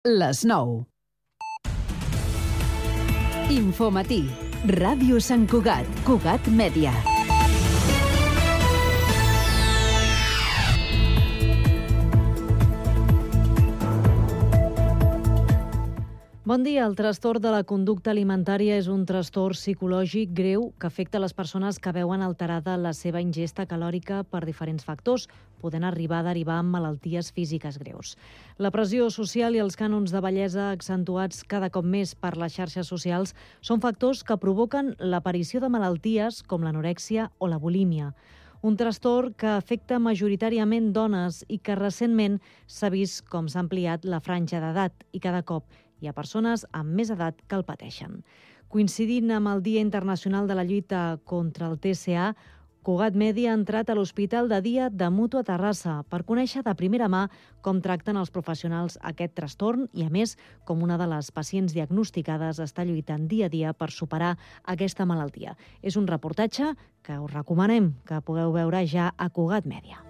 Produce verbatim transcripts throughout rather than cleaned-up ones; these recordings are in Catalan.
Les nou. Infomatí. Ràdio Sant Cugat. Cugat Mèdia. Bon dia. El trastorn de la conducta alimentària és un trastorn psicològic greu que afecta les persones que veuen alterada la seva ingesta calòrica per diferents factors, podent arribar a derivar en malalties físiques greus. La pressió social i els cànons de bellesa accentuats cada cop més per les xarxes socials són factors que provoquen l'aparició de malalties com l'anorèxia o la bulímia. Un trastorn que afecta majoritàriament dones i que recentment s'ha vist com s'ha ampliat la franja d'edat i cada cop hi ha persones amb més edat que el pateixen. Coincidint amb el Dia Internacional de la Lluita contra el T C A, Cugat Mèdia ha entrat a l'Hospital de Dia de Mutu a Terrassa per conèixer de primera mà com tracten els professionals aquest trastorn i, a més, com una de les pacients diagnosticades està lluitant dia a dia per superar aquesta malaltia. És un reportatge que us recomanem que pugueu veure ja a Cugat Mèdia.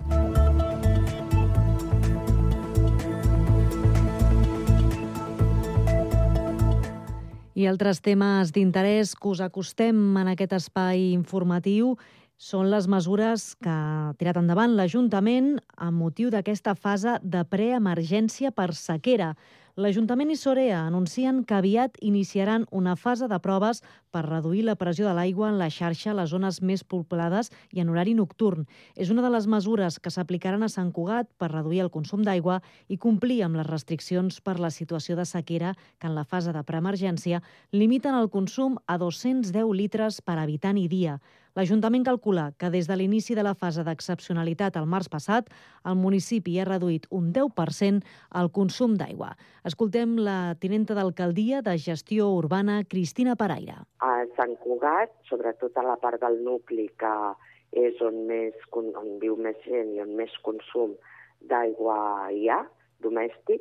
I altres temes d'interès que us acostem en aquest espai informatiu són les mesures que ha tirat endavant l'Ajuntament amb motiu d'aquesta fase de preemergència per sequera. L'Ajuntament i Sorea anuncien que aviat iniciaran una fase de proves per reduir la pressió de l'aigua en la xarxa a les zones més poblades i en horari nocturn. És una de les mesures que s'aplicaran a Sant Cugat per reduir el consum d'aigua i complir amb les restriccions per la situació de sequera que en la fase de preemergència limiten el consum a dos-cents deu litres per habitant i dia. L'Ajuntament calcula que des de l'inici de la fase d'excepcionalitat el març passat, el municipi ha reduït un deu per cent el consum d'aigua. Escoltem la tinenta d'alcaldia de Gestió Urbana, Cristina Paraire. A Sant Cugat, sobretot a la part del nucli, que és on, més, on viu més gent i on més consum d'aigua hi ha, domèstic,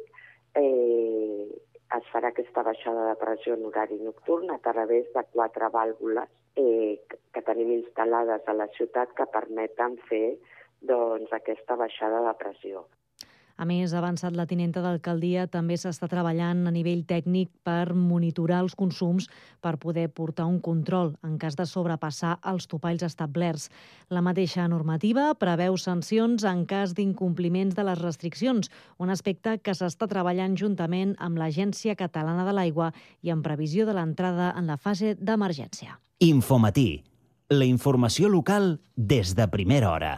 eh, es farà aquesta baixada de pressió en horari nocturn a través de quatre vàlvules eh, que tenim instal·lades a la ciutat que permeten fer doncs, aquesta baixada de pressió. A més, ha avançat la tinenta d'alcaldia, també s'està treballant a nivell tècnic per monitorar els consums per poder portar un control en cas de sobrepassar els topalls establerts. La mateixa normativa preveu sancions en cas d'incompliments de les restriccions, un aspecte que s'està treballant juntament amb l'Agència Catalana de l'Aigua i en previsió de l'entrada en la fase d'emergència. Infomatí, la informació local des de primera hora.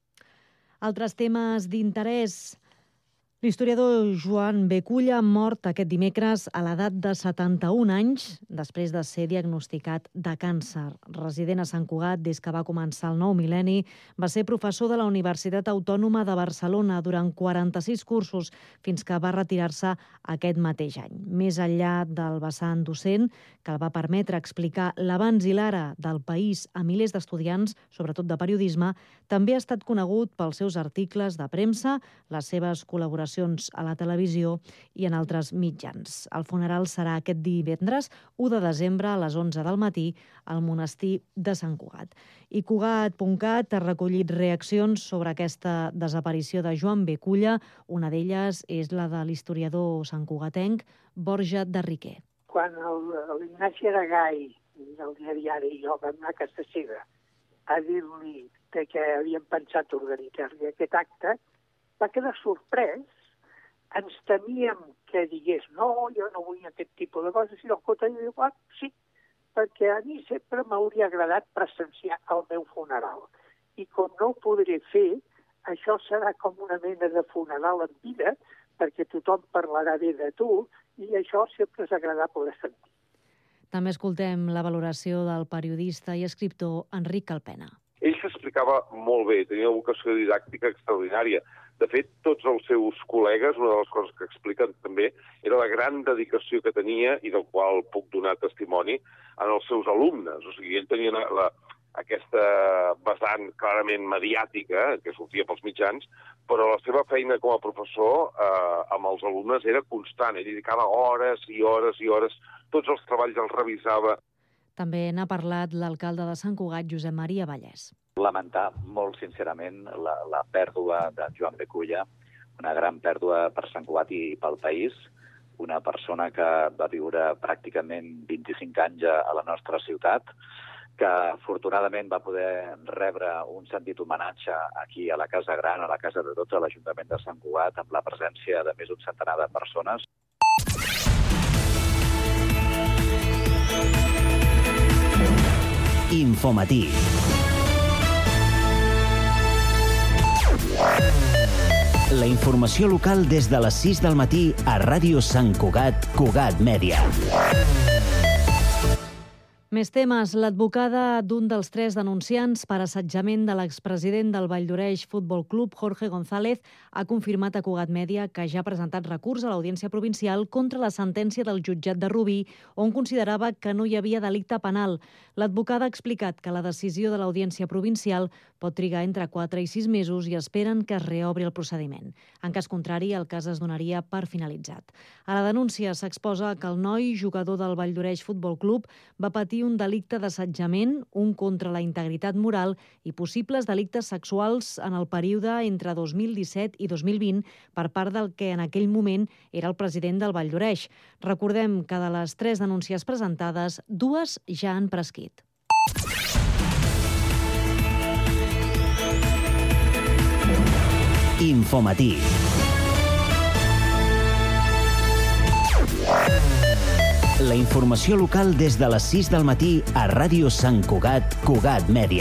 Altres temes d'interès. L'historiador Joan Beculla ha mort aquest dimecres a l'edat de setanta-un anys després de ser diagnosticat de càncer. Resident a Sant Cugat des que va començar el nou mil·lenni, va ser professor de la Universitat Autònoma de Barcelona durant quaranta-sis cursos fins que va retirar-se aquest mateix any. Més enllà del vessant docent, que el va permetre explicar l'abans i l'ara del país a milers d'estudiants, sobretot de periodisme, també ha estat conegut pels seus articles de premsa, les seves col·laboracions a la televisió i en altres mitjans. El funeral serà aquest divendres, u de desembre, a les onze del matí, al monestir de Sant Cugat. I Cugat punt cat ha recollit reaccions sobre aquesta desaparició de Joan Beculla. Una d'elles és la de l'historiador santcugatenc Borja de Riquer. Quan l'Ignasi Aragai, del diari, i jo vam anar a casa seva a dir-li que havíem pensat organitzar-li aquest acte, va quedar sorprès. Ens temíem que digués no, jo no vull aquest tipus de coses, i el Cota diu, ah, sí, perquè a mi sempre m'hauria agradat presenciar el meu funeral. I com no ho podré fer, això serà com una mena de funeral en vida, perquè tothom parlarà bé de tu, i això sempre és agradable de sentir. També escoltem la valoració del periodista i escriptor Enric Calpena. Ell s'explicava molt bé, tenia una vocació didàctica extraordinària. De fet, tots els seus col·legues, una de les coses que expliquen també, era la gran dedicació que tenia i del qual puc donar testimoni en els seus alumnes. O sigui, ell tenia la, aquesta vessant clarament mediàtica, que sortia pels mitjans, però la seva feina com a professor eh, amb els alumnes era constant. Ell dedicava hores i hores i hores, tots els treballs els revisava. També n'ha parlat l'alcalde de Sant Cugat, Josep Maria Vallès. Lamentar molt sincerament la, la pèrdua de Joan Beculla, una gran pèrdua per Sant Cugat i pel país. una persona que va viure pràcticament vint-i-cinc anys a la nostra ciutat, que afortunadament va poder rebre un sentit homenatge aquí a la Casa Gran, a la Casa de Tots, a l'Ajuntament de Sant Cugat, amb la presència de més d'un centenar de persones. Infomatí. La informació local des de les sis del matí a Ràdio Sant Cugat, Cugat Mèdia. Més temes. L'advocada d'un dels tres denunciants per assetjament de l'expresident del Valldoreix Futbol Club, Jorge González, ha confirmat a Cugat Mèdia que ja ha presentat recurs a l'Audiència Provincial contra la sentència del jutjat de Rubí, on considerava que no hi havia delicte penal. L'advocada ha explicat que la decisió de l'Audiència Provincial pot trigar entre quatre i sis mesos i esperen que es reobri el procediment. En cas contrari, el cas es donaria per finalitzat. A la denúncia s'exposa que el noi, jugador del Valldoreix Futbol Club, va patir un delicte d'assetjament, un contra la integritat moral i possibles delictes sexuals en el període entre dos mil disset i dos mil vint per part del que en aquell moment era el president del Valldoreix. Recordem que de les tres denúncies presentades, dues ja han prescrit. Infomatí. La informació local des de les sis del matí a Ràdio Sant Cugat, Cugat Mèdia.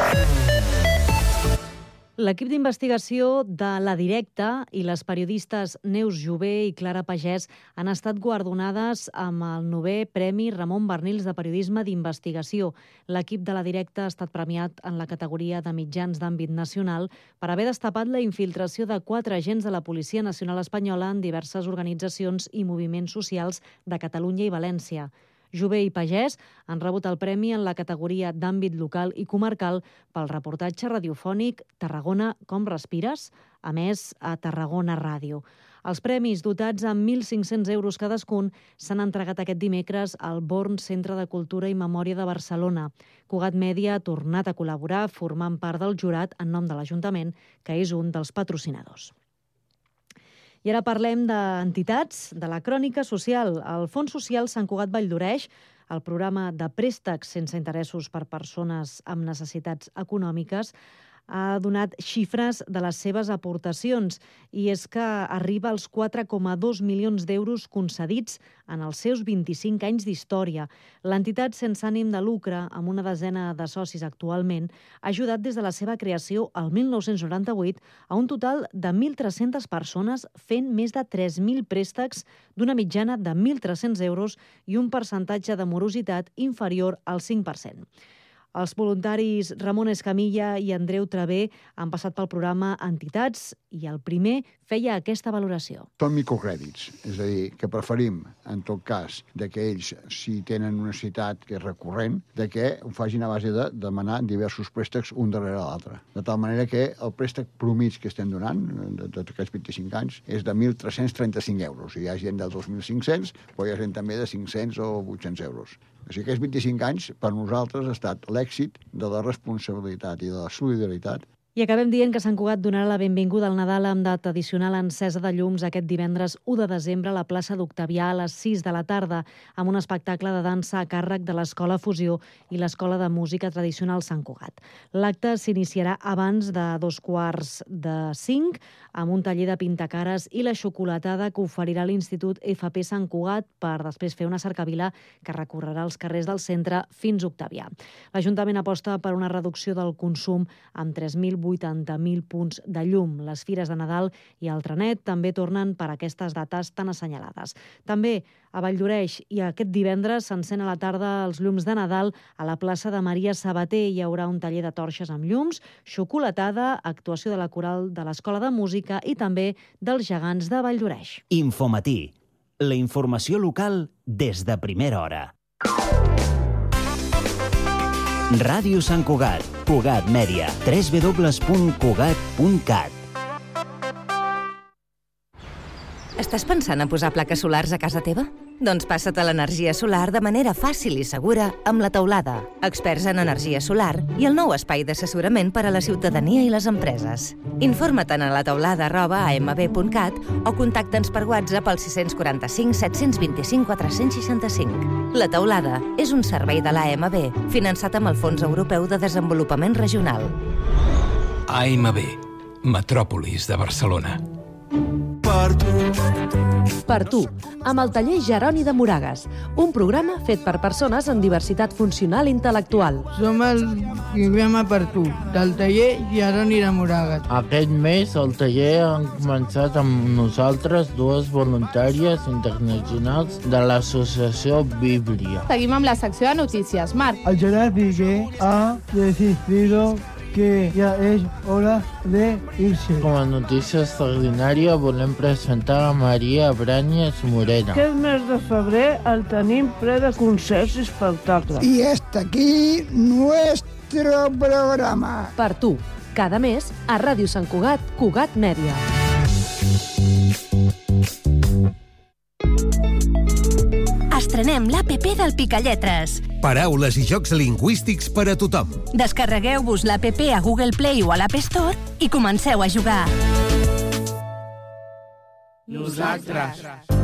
L'equip d'investigació de La Directa i les periodistes Neus Jové i Clara Pagès han estat guardonades amb el novè Premi Ramon Barnils de Periodisme d'Investigació. L'equip de La Directa ha estat premiat en la categoria de mitjans d'àmbit nacional per haver destapat la infiltració de quatre agents de la Policia Nacional Espanyola en diverses organitzacions i moviments socials de Catalunya i València. Jové i Pagès han rebut el premi en la categoria d'àmbit local i comarcal pel reportatge radiofònic Tarragona, com respires?, emès a Tarragona Ràdio. Els premis, dotats amb mil cinc-cents euros cadascun, s'han entregat aquest dimecres al Born Centre de Cultura i Memòria de Barcelona. Cugat Mèdia ha tornat a col·laborar formant part del jurat en nom de l'Ajuntament, que és un dels patrocinadors. I ara parlem d'entitats, de la crònica social. El Fons Social Sant Cugat Valldoreix, el programa de préstecs sense interessos per persones amb necessitats econòmiques, ha donat xifres de les seves aportacions i és que arriba als quatre coma dos milions d'euros concedits en els seus vint-i-cinc anys d'història. L'entitat sense ànim de lucre, amb una desena de socis actualment, ha ajudat des de la seva creació al mil nou-cents noranta-vuit a un total de mil tres-centes persones fent més de tres mil préstecs d'una mitjana de mil tres-cents euros i un percentatge de morositat inferior al cinc per cent. Els voluntaris Ramon Escamilla i Andreu Travé han passat pel programa Entitats i el primer feia aquesta valoració. Són microcrèdits, és a dir, que preferim, en tot cas, de que ells, si tenen una necessitat que és recurrent, de que ho facin a base de demanar diversos préstecs un darrere l'altre. De tal manera que el préstec promig que estem donant, de tots aquests vint-i-cinc anys, és de mil tres-cents trenta-cinc euros. Hi ha gent de dos mil cinc-cents, però hi ha gent també de cinc-cents o vuit-cents euros. O sigui, aquests vint-i-cinc anys, per nosaltres, ha estat l'èxit de la responsabilitat i de la solidaritat. I acabem dient que Sant Cugat donarà la benvinguda al Nadal amb data tradicional encesa de llums aquest divendres u de desembre a la plaça d'Octavià a les sis de la tarda, amb un espectacle de dansa a càrrec de l'Escola Fusió i l'Escola de Música Tradicional Sant Cugat. L'acte s'iniciarà abans de dos quarts de cinc, amb un taller de pintacares i la xocolatada que oferirà l'Institut F P Sant Cugat per després fer una cercavila que recorrerà els carrers del centre fins a Octavià. L'Ajuntament aposta per una reducció del consum amb tres mil vuitanta mil punts de llum. Les fires de Nadal i el Trenet també tornen per aquestes dates tan assenyalades. També a Valldoreix i aquest divendres s'encén a la tarda els llums de Nadal a la plaça de Maria Sabater. Hi haurà un taller de torxes amb llums, xocolatada, actuació de la coral de l'Escola de Música i també dels gegants de Valldoreix. Infomatí, la informació local des de primera hora. Ràdio Sant Cugat, Cugat Mèdia, w w w punt cugat punt cat. Estàs pensant en posar plaques solars a casa teva? Doncs passa't a l'energia solar de manera fàcil i segura amb La Teulada, experts en energia solar i el nou espai d'assessorament per a la ciutadania i les empreses. Informa't a lateulada arroba a m b punt cat o contacta'ns per WhatsApp al sis quatre cinc set dos cinc quatre sis cinc. La Teulada és un servei de l'A M B finançat amb el Fons Europeu de Desenvolupament Regional. A M B, Metròpolis de Barcelona. Per tu. Per tu, amb el taller Jeroni de Moragas, un programa fet per persones amb diversitat funcional i intel·lectual. Som el programa Per tu, del taller Jeroni de Moragas. Aquest mes el taller han començat amb nosaltres dues voluntàries internacionals de l'associació Bíblia. Seguim amb la secció de notícies. Marc. El Gerard Piqué ha decidido que ja és hora de irse. Com a notícia extraordinària volem presentar a Maria Bràñez Morena. Aquest mes de febrer el tenim ple de concerts i espectacles. I hasta aquí nuestro programa. Per tu, cada mes a Ràdio Sant Cugat, Cugat Mèdia. Estrenem l'A P P del Picalletres. Paraules i jocs lingüístics per a tothom. Descarregueu-vos l'A P P a Google Play o a l'App Store i comenceu a jugar. Nosaltres.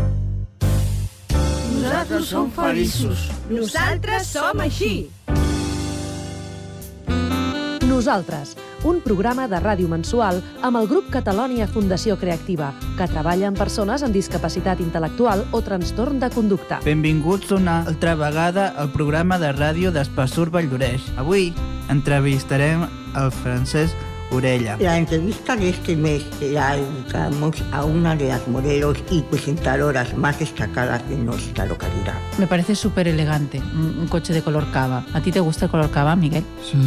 Nosaltres som feliços. Nosaltres som així. Nosaltres, un programa de ràdio mensual amb el grup Catalònia Fundació Creativa, que treballa amb persones amb discapacitat intel·lectual o trastorn de conducta. Benvinguts una altra vegada al programa de ràdio d'Espassur Valldoreix. Avui entrevistarem el Francesc Orella. La entrevista de este mes la dedicamos a una de las modelos y presentadoras más destacadas de nuestra localidad. Me parece súper elegante, un, un coche de color cava. ¿A ti te gusta el color cava, Miguel? Sí.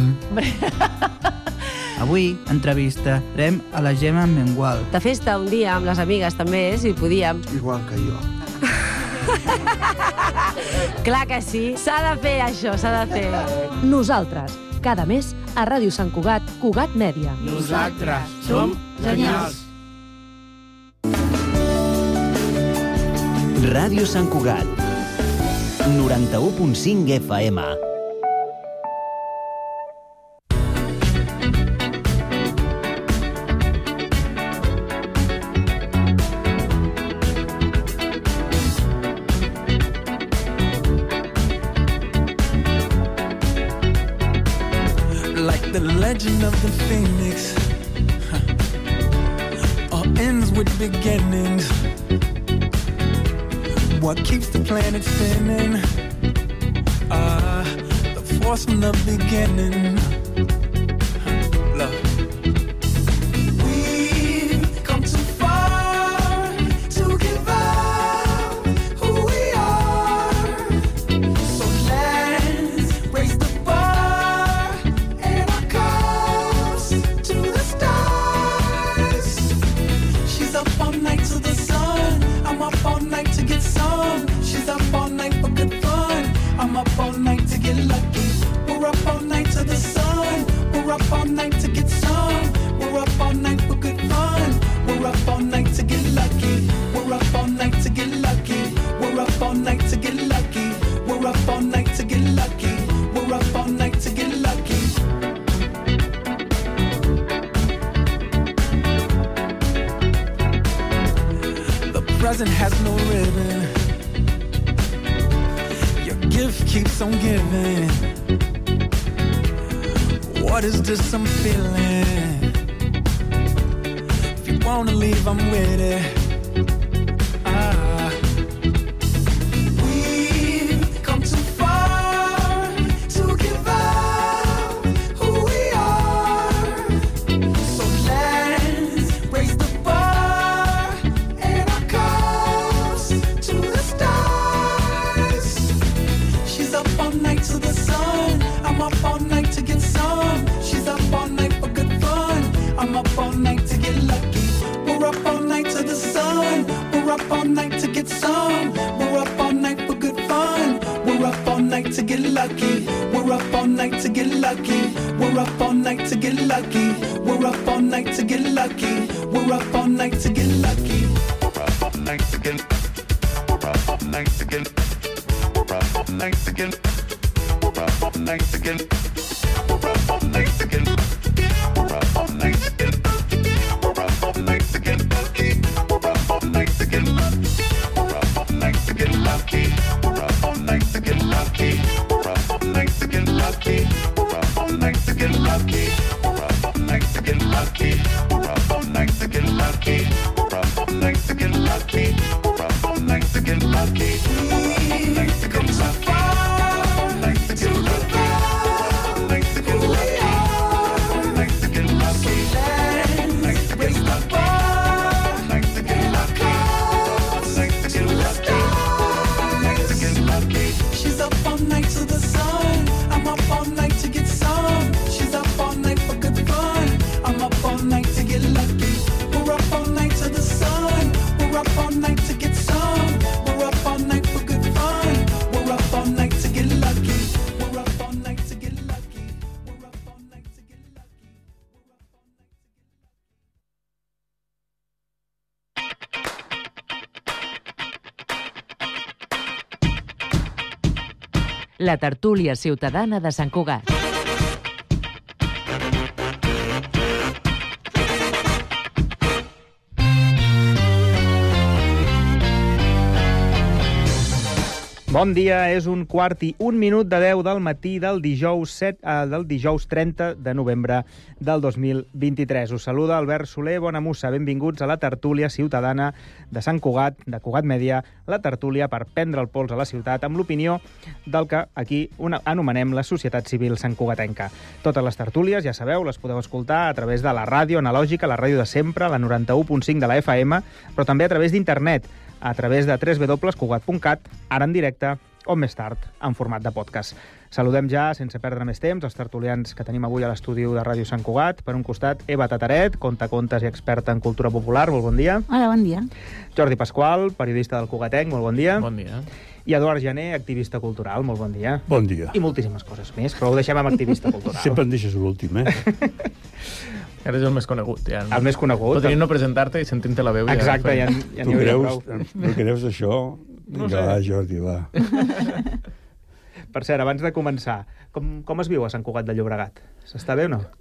Avui entrevistarem a la Gemma Mengual. De festa un dia amb les amigues també, si podíem. Igual que jo. Clar que sí, s'ha de fer això, s'ha de fer. Nosaltres, cada mes a Ràdio Sant Cugat, Cugat Mèdia. Nosaltres som genials. Ràdio Sant Cugat, noranta-u punt cinc F M. The legend of the phoenix huh. All ends with beginnings. What keeps the planet spinning? Ah, uh, the force from the beginning. Huh. Love. We've come too far to give up who we are. So let's raise the all night to get some. She's up all night for good fun. I'm up all night to get lucky. We're up all night to the sun. We're up all night to get some. We're up all night for good fun. We're up all night to get lucky. We're up all night to get lucky. We're up all night to get lucky. We're up all night to get lucky. We're up all night to get lucky. Present has no ribbon. Your gift keeps on giving. What is this I'm feeling? If you wanna leave, I'm with it. Ah. We've come too far to give up who we are. So let's raise the bar and our cups to the stars. She's up all night to the sun. I'm up all night to get some. She's up all night for good fun. I'm up all night to get lucky. We're up all night to the sun. We're up all night to get some. We're up all night for good fun. We're up all night to get lucky. We're up all night to get lucky. We're up all night to get lucky. We're up all night to get lucky. We're up all night to get lucky. We're up all night to get lucky. We're up all nights again. We're up all nights again. We're up all nights again. We're up all nights again. We're up all nights again. We're up all nights again. We're up all nights again. We're up all nights again. Lucky. We're up all nights again. Lucky. We're up all nights again. Lucky. We're up all nights again. Lucky. We're up all nights again. Lucky. We're up all nights again. Lucky. We're up all nights again. Lucky. We're up all nights again. Lucky. We've come so far to the bar. Who we are. So let's raise the bar and our cause to the stars. She's up all night to the sun. I'm up all night to get some. She's up all night for good fun. I'm up all night to get lucky. We're up all night to the sun. We're up all night to get some. We're up all night for good fun. We're up all night to get lucky. We're up all night to get lucky. We're up all night to get lucky. La tertúlia ciutadana de Sant Cugat. Bon dia, és un quart i un minut de deu del matí del dijous, set, eh, del dijous trenta de novembre del dos mil vint-i-tres. Us saluda Albert Soler Bonamussa. Benvinguts a la tertúlia ciutadana de Sant Cugat, de Cugat Mèdia, la tertúlia per prendre el pols a la ciutat amb l'opinió del que aquí una, anomenem la societat civil santcugatenca. Totes les tertúlies, ja sabeu, les podeu escoltar a través de la ràdio analògica, la ràdio de sempre, la noranta-u punt cinc de la F M, però també a través d'internet, a través de w w w punt cugat punt cat, ara en directe o més tard en format de podcast. Saludem ja, sense perdre més temps, els tertulians que tenim avui a l'estudi de Ràdio Sant Cugat. Per un costat, Eva Tataret, contacontes i experta en cultura popular. Molt bon dia. Hola, bon dia. Jordi Pasqual, periodista del Cugatenc. Molt bon dia. Bon dia. I Eduard Jané, activista cultural. Molt bon dia. Bon dia. I moltíssimes coses més, però ho deixem amb activista cultural. Sempre en deixes l'últim, eh? Ara és el més conegut, ja. El més conegut. Pot tenir no presentar-te i sentint-te la veu. Exacte, ja, ja n'hi hauria prou. Tu creus això? No Vinga, sé. va, Jordi, va. Per cert, abans de començar, com, com es viu a Sant Cugat de Llobregat? S'està bé o no?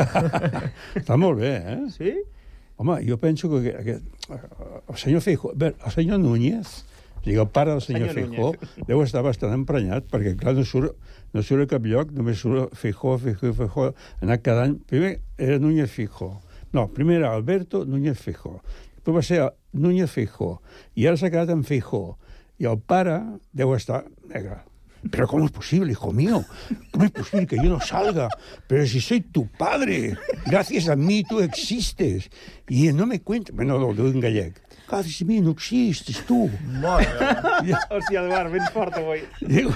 Està molt bé, eh? Sí? Home, jo penso que aquest, el senyor Feijó, bé, el senyor Núñez, o sigui, el pare del senyor, senyor Feijó, deu estar bastant emprenyat, perquè, clar, no surt, no surt a cap lloc, només surt Feijó, Feijó, Feijó, anat cada any. Primer era Núñez Feijó. No, primer era Alberto Núñez Feijó. Després va ser Núñez Feijó. I ara s'ha quedat en Feijó. Y el pare deu estar negre. Pero ¿cómo es posible, hijo mío? ¿Cómo es posible que yo no salga? Pero si soy tu padre. Gracias a mí tú existes. Y no me cuentes... Bueno, lo digo en gallec. Gràcies a mi no existes, tu. Molt bé. Hòstia, Eduard, ben fort avui. Digo...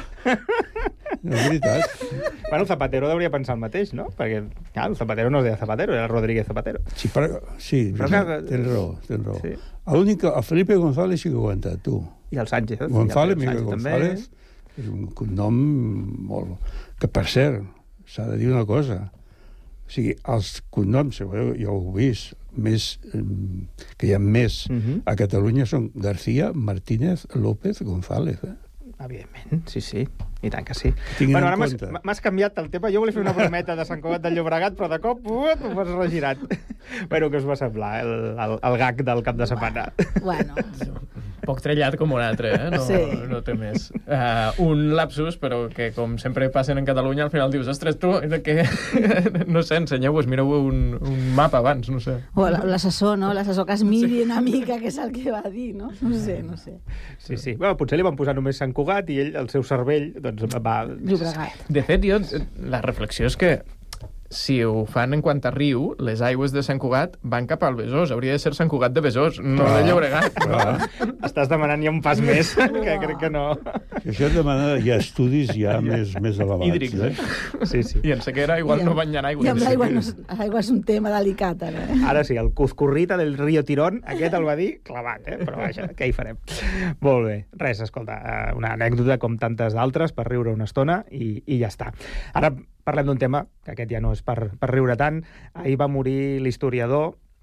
No, és veritat. Bueno, Zapatero hauria pensar el mateix, no? Perquè, clar, el Zapatero no es deia Zapatero, era Rodríguez Zapatero. Sí, però, sí, però que... tens raó, tens raó. Sí. L'únic, el Felipe González sí que ho ha aguantat, tu. I el Sánchez. González, el Miguel González, és un cognom molt... Que, per cert, s'ha de dir una cosa. O sigui, els cognoms, ja ho heu vist, més, que hi ha més uh-huh. a Catalunya són García, Martínez, López, González. Eh? Evidentment, sí, sí. I tant que sí. Tinguin bueno, ara m'has canviat el tema. Jo volia fer una brometa de Sant Cugat de Llobregat, però de cop uh, m'ho has regirat. Bueno, què us va semblar, el, el, el gag del cap de setmana? Bueno... Poc trellat com un altre, eh? No, sí. no té més. Uh, un lapsus, però que com sempre passen en Catalunya, al final dius, ostres, tu, que... no sé, ensenyeu-vos, mireu un, un mapa abans, no sé. O l'assessor, no? L'assessor que es miri una mica, que és el que va dir, no? No sé, no sé. Sí, sí. Bueno, potser li van posar només Sant Cugat i ell, el seu cervell, doncs va... Llobregat. De fet, jo, la reflexió és que si ho fan en quant a riu, les aigües de Sant Cugat van cap al Besòs. Hauria de ser Sant Cugat de Besòs, no ah, de Llobregat. Ah. Estàs demanant ja un pas més, que crec que no. Si això demana ja estudis ja més, més elevats. Hídrics, eh? Sí, sí. I en sequera igual no banyant aigua. I amb l'aigua no, l'aigua és un tema delicat, ara. Eh? Ara sí, el Cuzcurrita del río Tirón, aquest el va dir clavat, eh? Però vaja, què hi farem? Molt bé. Res, escolta, una anècdota com tantes d'altres per riure una estona i, i ja està. Ara parlem d'un tema, que aquest ja no és per, per riure tant. Ahir va morir l'historiador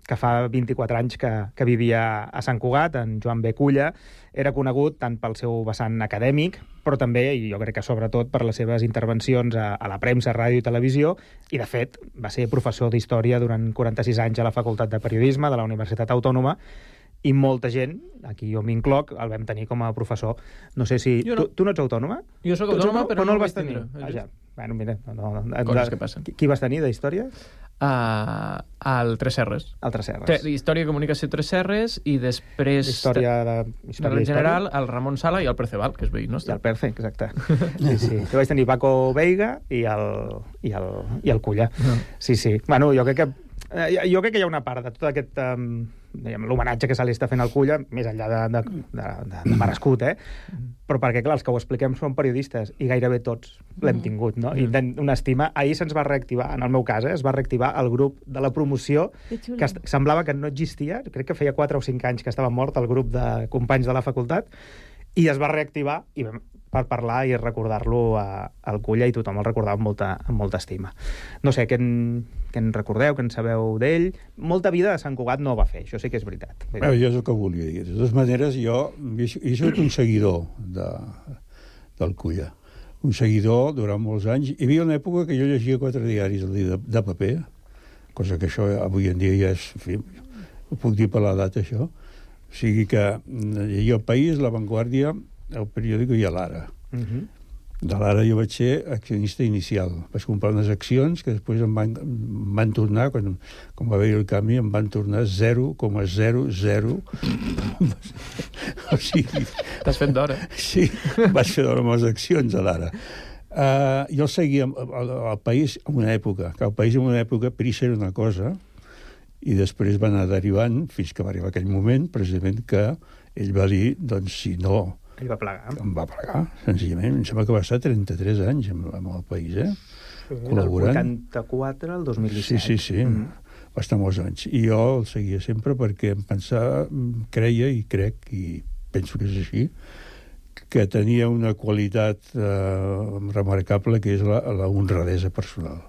que fa vint-i-quatre anys que, que vivia a Sant Cugat, en Joan B. Culla. Era conegut tant pel seu vessant acadèmic, però també, i jo crec que sobretot, per les seves intervencions a, a la premsa, ràdio i televisió, i, de fet, va ser professor d'Història durant quaranta-sis anys a la Facultat de Periodisme de la Universitat Autònoma, i molta gent, aquí jo m'incloc, el vam tenir com a professor. No sé si... No. Tu, tu no ets autònoma? Jo soc autònoma, però no el el vas vaig tenir. tindre. Ah, ja. Bueno, mira, no, no, Coses que passen. Qui vas tenir d'Història? Uh, al Tres Serres. Al Tres Serres. Tre Història i Comunicació Tres Serres, i després... Història de... Història en general, el Ramon Sala i el Perceval, que és veí nostre. I el Perce, exacte. Sí, sí. Jo vaig tenir Paco Veiga i el, i el, i el Culla. No. Sí, sí. Bueno, jo crec que eh, jo crec que hi ha una part de tot aquest... Um, l'homenatge que se li està fent al Culla, més enllà de, de, de, de, de merescut, eh? Però perquè, clar, els que ho expliquem són periodistes i gairebé tots l'hem tingut, no? I una estima. Ahir se'ns va reactivar, en el meu cas, eh, es va reactivar el grup de la promoció, que semblava que no existia, crec que feia quatre o cinc anys que estava mort el grup de companys de la facultat, i es va reactivar i vam, per parlar i recordar-lo al Culla, i tothom el recordava amb molta, amb molta estima. No sé, què en, què en recordeu, què en sabeu d'ell? Molta vida a Sant Cugat no va fer, això sí que és veritat. Bé, jo és el que volia dir. De totes maneres, jo he sigut un seguidor de, del Culla. Un seguidor durant molts anys. Hi havia una època que jo llegia quatre diaris al dia de, de paper, cosa que això avui en dia ja és... En fi, ho puc dir per l'edat, això. O sigui que hi havia El País, La Vanguardia, el periòdico i l'Ara. Uh -huh. De l'Ara jo vaig ser accionista inicial. Vaig comprar unes accions que després em van, em van tornar, quan, quan va haver el canvi, em van tornar zero coma zero zero. O sigui... T'has fet d'hora. Sí, vaig fer d'hora amb les accions a l'Ara. Uh, jo seguia el, el País en una època, que el País en una època Prisa era una cosa, i després va anar derivant fins que va arribar aquell moment, precisament, que ell va dir, doncs, si no... Ell va plegar. Em va plegar, senzillament. Em sembla que va estar trenta-tres anys amb, amb el País, eh? Sí, col·laborant. Del vuitanta-quatre al dos mil disset. Sí, sí, sí. Mm. Va estar molts anys. I jo el seguia sempre perquè em pensava, creia i crec, i penso que és així, que tenia una qualitat eh, remarcable, que és la, la honradesa personal.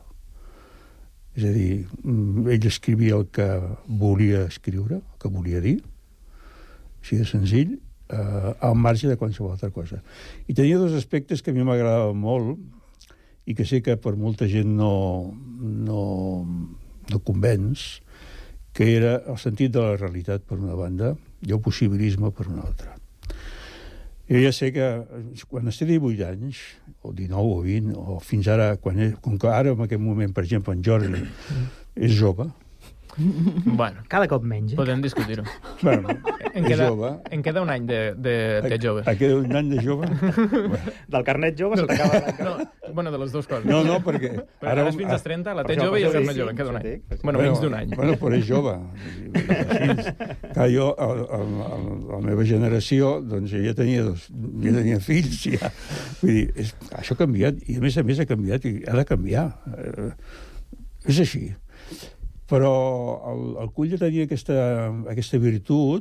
És a dir, ell escrivia el que volia escriure, el que volia dir, així de senzill, eh, al marge de qualsevol altra cosa. I tenia dos aspectes que a mi m'agradaven molt i que sé que per molta gent no, no, no convenç, que era el sentit de la realitat per una banda i el possibilisme per una altra. Jo ja sé que quan es té divuit anys, o dinou o vint, o fins ara, quan és, com que ara en aquest moment, per exemple, en Jordi és jove. Bueno, cada cop menys. Eh? Podem discutir-ho. Bueno, en és queda, jove. En queda un any de, de, de jove. En queda un any de jove? Bueno. Del carnet jove se t'acaba de... No, bueno, de les dues coses. No, no, perquè... Però ara és fins als trenta, la té jove i el carnet jove, en queda un any. Bueno, menys d'un any. Bueno, però és jove. Clar, jo, a la meva generació, doncs jo ja tenia, dos, ja tenia fills, ja. Vull dir, és, això ha canviat, i a més a més ha canviat, i ha de canviar. Eh, és així. Però el, el Culla tenia aquesta, aquesta virtut,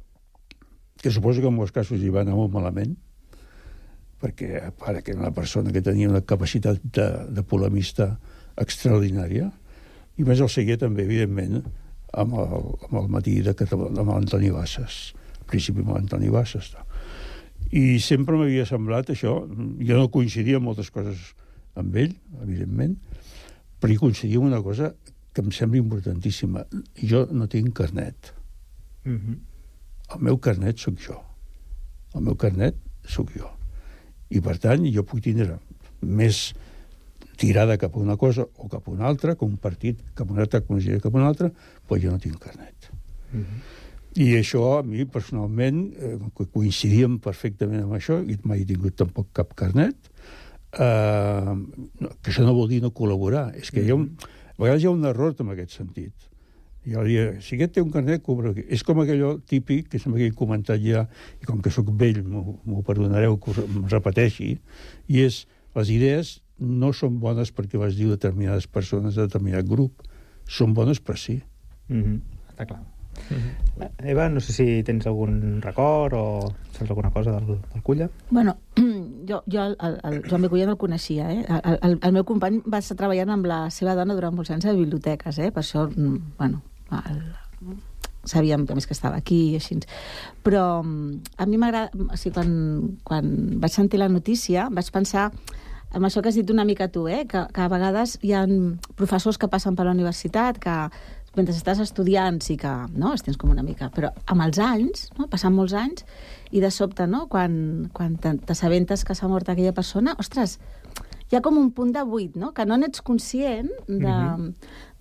que suposo que en molts casos hi va anar molt malament, perquè, a part, que era una persona que tenia una capacitat de, de polemista extraordinària, i més el seguia també, evidentment, amb el, amb el matí de Catalunya, amb l'Antoni Bassas, al principi amb l'Antoni Bassas. I sempre m'havia semblat això, jo no coincidia en moltes coses amb ell, evidentment, però hi coincidia en una cosa que em sembla importantíssima. Jo no tinc carnet. Mm-hmm. El meu carnet sóc jo. El meu carnet sóc jo. I, per tant, jo puc tindre més tirada cap a una cosa o cap a una altra, com un partit cap a una altra, com una cap a una altra, però jo no tinc carnet. Mm-hmm. I això, a mi, personalment, eh, coincidíem perfectament amb això, i mai he tingut tampoc cap carnet, eh, que això no vol dir no col·laborar. És que mm-hmm. hi ha un... A vegades hi ha un error en aquest sentit. Jo diria, si aquest té un carnet, cobra aquí. És com aquell típic, que sembla que he comentat ja, i com que sóc vell, m'ho perdonareu que em repeteixi, i és, les idees no són bones perquè les diu determinades persones de determinat grup. Són bones per si. Mm-hmm. Està clar. Mm-hmm. Eva, no sé si tens algun record o saps alguna cosa del, del Culla? Bueno, jo, jo el, el, el Joan B. Culla no el coneixia, eh? El, el, el meu company va estar treballant amb la seva dona durant molts anys a biblioteques, eh? Per això, bueno, el, sabíem, a més, que estava aquí i així. Però a mi m'agrada... O sigui, quan, quan vaig sentir la notícia, vaig pensar amb això que has dit una mica tu, eh? que, que a vegades hi ha professors que passen per la universitat, que mentre estàs estudiant sí que no, es tens com una mica, però amb els anys, no? Passant molts anys, i de sobte, no? quan, quan t'assabentes que s'ha mort aquella persona, ostres, hi ha com un punt de buit, no? Que no n'ets conscient de, mm-hmm.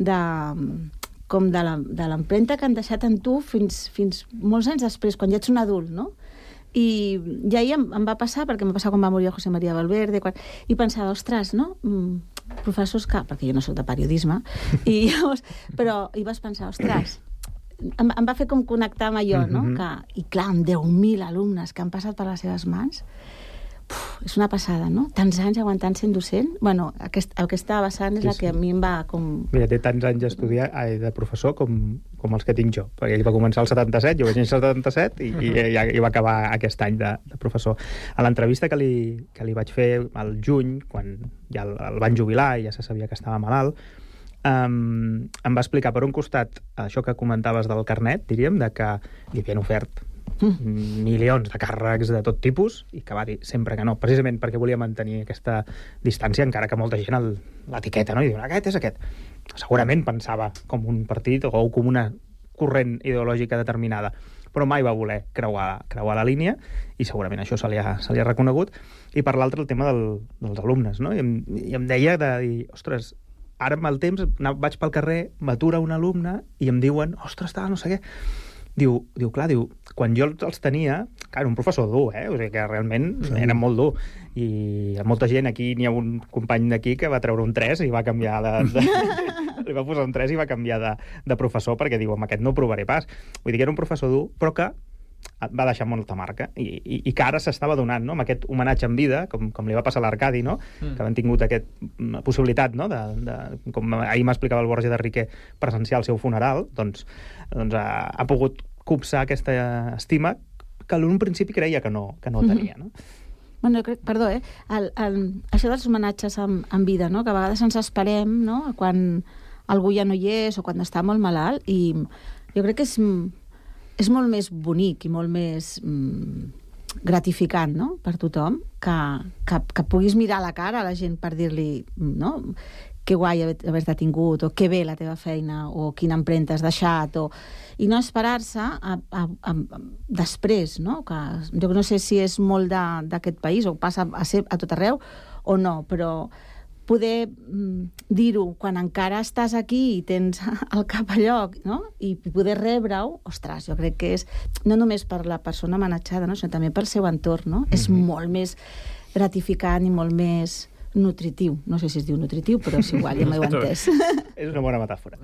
de, com de l'empremta que han deixat en tu fins, fins molts anys després, quan ja ets un adult, no? I, i ahir em, em va passar, perquè em va passar quan va morir José María Valverde, quan, i pensava, ostres, no? Mm, professors que... Perquè jo no soc de periodisme, i llavors, però hi vas pensar, ostres, em, em va fer com connectar amb allò, no? Mm-hmm. Que, I clar, amb deu mil alumnes que han passat per les seves mans, uf, és una passada, no? Tants anys aguantant sent docent. Bueno, aquest, aquesta vessant és sí, la que sí. a mi em va com... Mira, té tants anys d'estudiar de professor com, com els que tinc jo, perquè ell va començar al setanta-set, jo vaig néixer al setanta-set i, i, i, i va acabar aquest any de, de professor. A l'entrevista que li, que li vaig fer al juny, quan ja el, el van jubilar i ja se sabia que estava malalt, um, em va explicar per un costat això que comentaves del carnet, diríem, de que li havien ofert Mm. milions de càrrecs de tot tipus i que va dir sempre que no, precisament perquè volia mantenir aquesta distància, encara que molta gent l'etiqueta, no? I diuen, aquest és aquest. Segurament pensava com un partit o com una corrent ideològica determinada, però mai va voler creuar, creuar la línia i segurament això se li ha, se li ha reconegut. I per l'altre, el tema del, dels alumnes, no? I em, i em deia de dir, ostres, ara amb el temps vaig pel carrer, m'atura un alumne i em diuen, ostres, tal, no sé què. Diu, diu, clar, diu, quan jo els tenia, clar, un professor dur, eh? O sigui que realment sí. era molt dur. I hi ha molta gent, aquí n'hi ha un company d'aquí que va treure un tres i va canviar de... de... li va posar un tres i va canviar de, de professor perquè diu, amb aquest no provaré pas. Vull dir que era un professor dur, però que va deixar molta marca i, i, i que ara s'estava donant, no?, amb aquest homenatge en vida, com, com li va passar a l'Arcadi, no?, mm. que han tingut aquesta possibilitat, no?, de, de, com ahir m'explicava el Borja de Riquer, presenciar el seu funeral, doncs, doncs ha, ha pogut copsar aquesta estima que en un principi creia que no, que no tenia, no? Bueno, crec, perdó, eh? El, el, això dels homenatges en, en vida, no?, que a vegades ens esperem, no?, quan algú ja no hi és o quan està molt malalt, i jo crec que és... és molt més bonic i molt més mm, gratificant, no?, per tothom, que, que, que puguis mirar a la cara a la gent per dir-li, no?, que guai haver-te tingut, o que bé la teva feina, o quina empremta has deixat, o... i no esperar-se a, a, a, a, després, no?, que jo no sé si és molt d'aquest país, o passa a ser a tot arreu, o no, però poder mm, dir-ho quan encara estàs aquí i tens el cap a lloc, no?, i poder rebre-ho, ostres, jo crec que és no només per la persona homenatjada, no?, sinó també pel seu entorn, no? Mm-hmm. És molt més gratificant i molt més nutritiu. No sé si es diu nutritiu, però és igual, ja m'ho he entès. És una bona metàfora.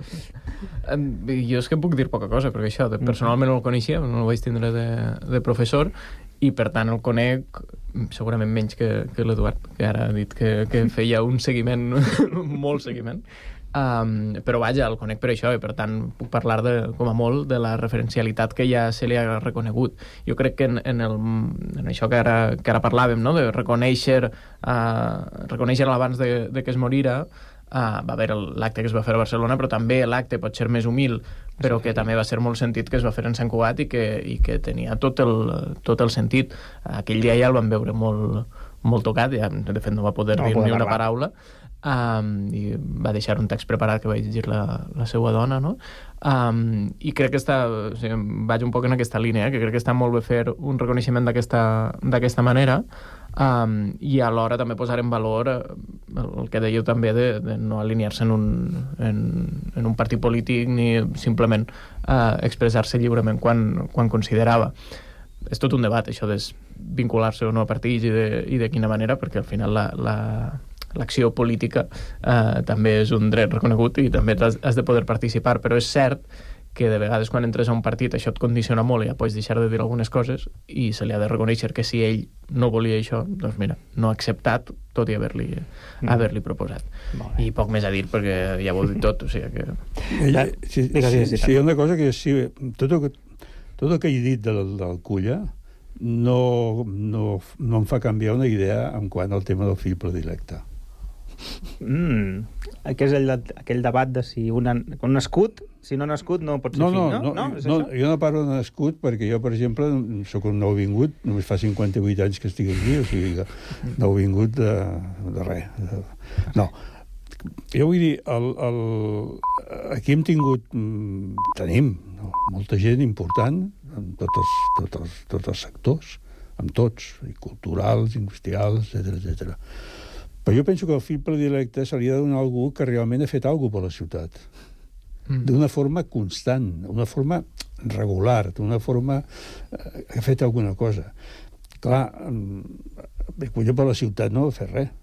Jo és que puc dir poca cosa, perquè això, personalment no el coneixia, no el vaig tindre de, de professor, i per tant el conec segurament menys que, que l'Eduard, que ara ha dit que, que feia un seguiment, molt seguiment. Um, però vaja, el conec per això i per tant puc parlar de, com a molt de la referencialitat que ja se li ha reconegut. Jo crec que en, en, el, en això que ara, que ara parlàvem, no?, de reconèixer uh, reconèixer l'abans de, de que es morira, uh, va haver l'acte que es va fer a Barcelona, però també l'acte pot ser més humil, però que també va ser molt sentit, que es va fer en Sant Cugat i que, i que tenia tot el, tot el sentit. Aquell dia ja el vam veure molt, molt tocat, ja, de fet no va poder no dir ni una paraula. Um, i va deixar un text preparat que va llegir la, la seva dona, no? Um, i crec que està, o sigui, vaig un poc en aquesta línia, eh? Que crec que està molt bé fer un reconeixement d'aquesta manera, um, i alhora també posar en valor el que dèieu també de, de no alinear-se en, un, en, en un partit polític ni simplement uh, expressar-se lliurement quan, quan considerava. És tot un debat, això de vincular-se o no a partits i de, i de quina manera, perquè al final la, la l'acció política eh, també és un dret reconegut i també has, has de poder participar, però és cert que de vegades quan entres a un partit això et condiciona molt i ja pots deixar de dir algunes coses i se li ha de reconèixer que si ell no volia això, doncs mira, no ha acceptat tot i haver-li mm. haver-li proposat. I poc més a dir perquè ja ho he dit tot, o sigui que... Ella, si, si, si hi ha una cosa que sí, tot el que, tot el que he dit del, del Culla no, no, no em fa canviar una idea en quant al tema del fill predilecte. Mm. Que és el, aquell debat de si un, un nascut, si no nascut no pot ser no, fill, no? no? No, no, no, no jo no parlo de nascut perquè jo, per exemple, sóc un nouvingut, només fa cinquanta-vuit anys que estic aquí, o sigui que nouvingut de, de res. De, no. Jo vull dir, el, el, aquí hem tingut, tenim no? molta gent important en tots els, tots els, tots els sectors, amb tots, i culturals, industrials, etcètera, etcètera. Però jo penso que el fill predilecte se li ha de donar a algú que realment ha fet alguna cosa per la ciutat. Mm. D'una forma constant, d'una forma regular, d'una forma eh, que ha fet alguna cosa. Clar, eh, jo per la ciutat no he fet res.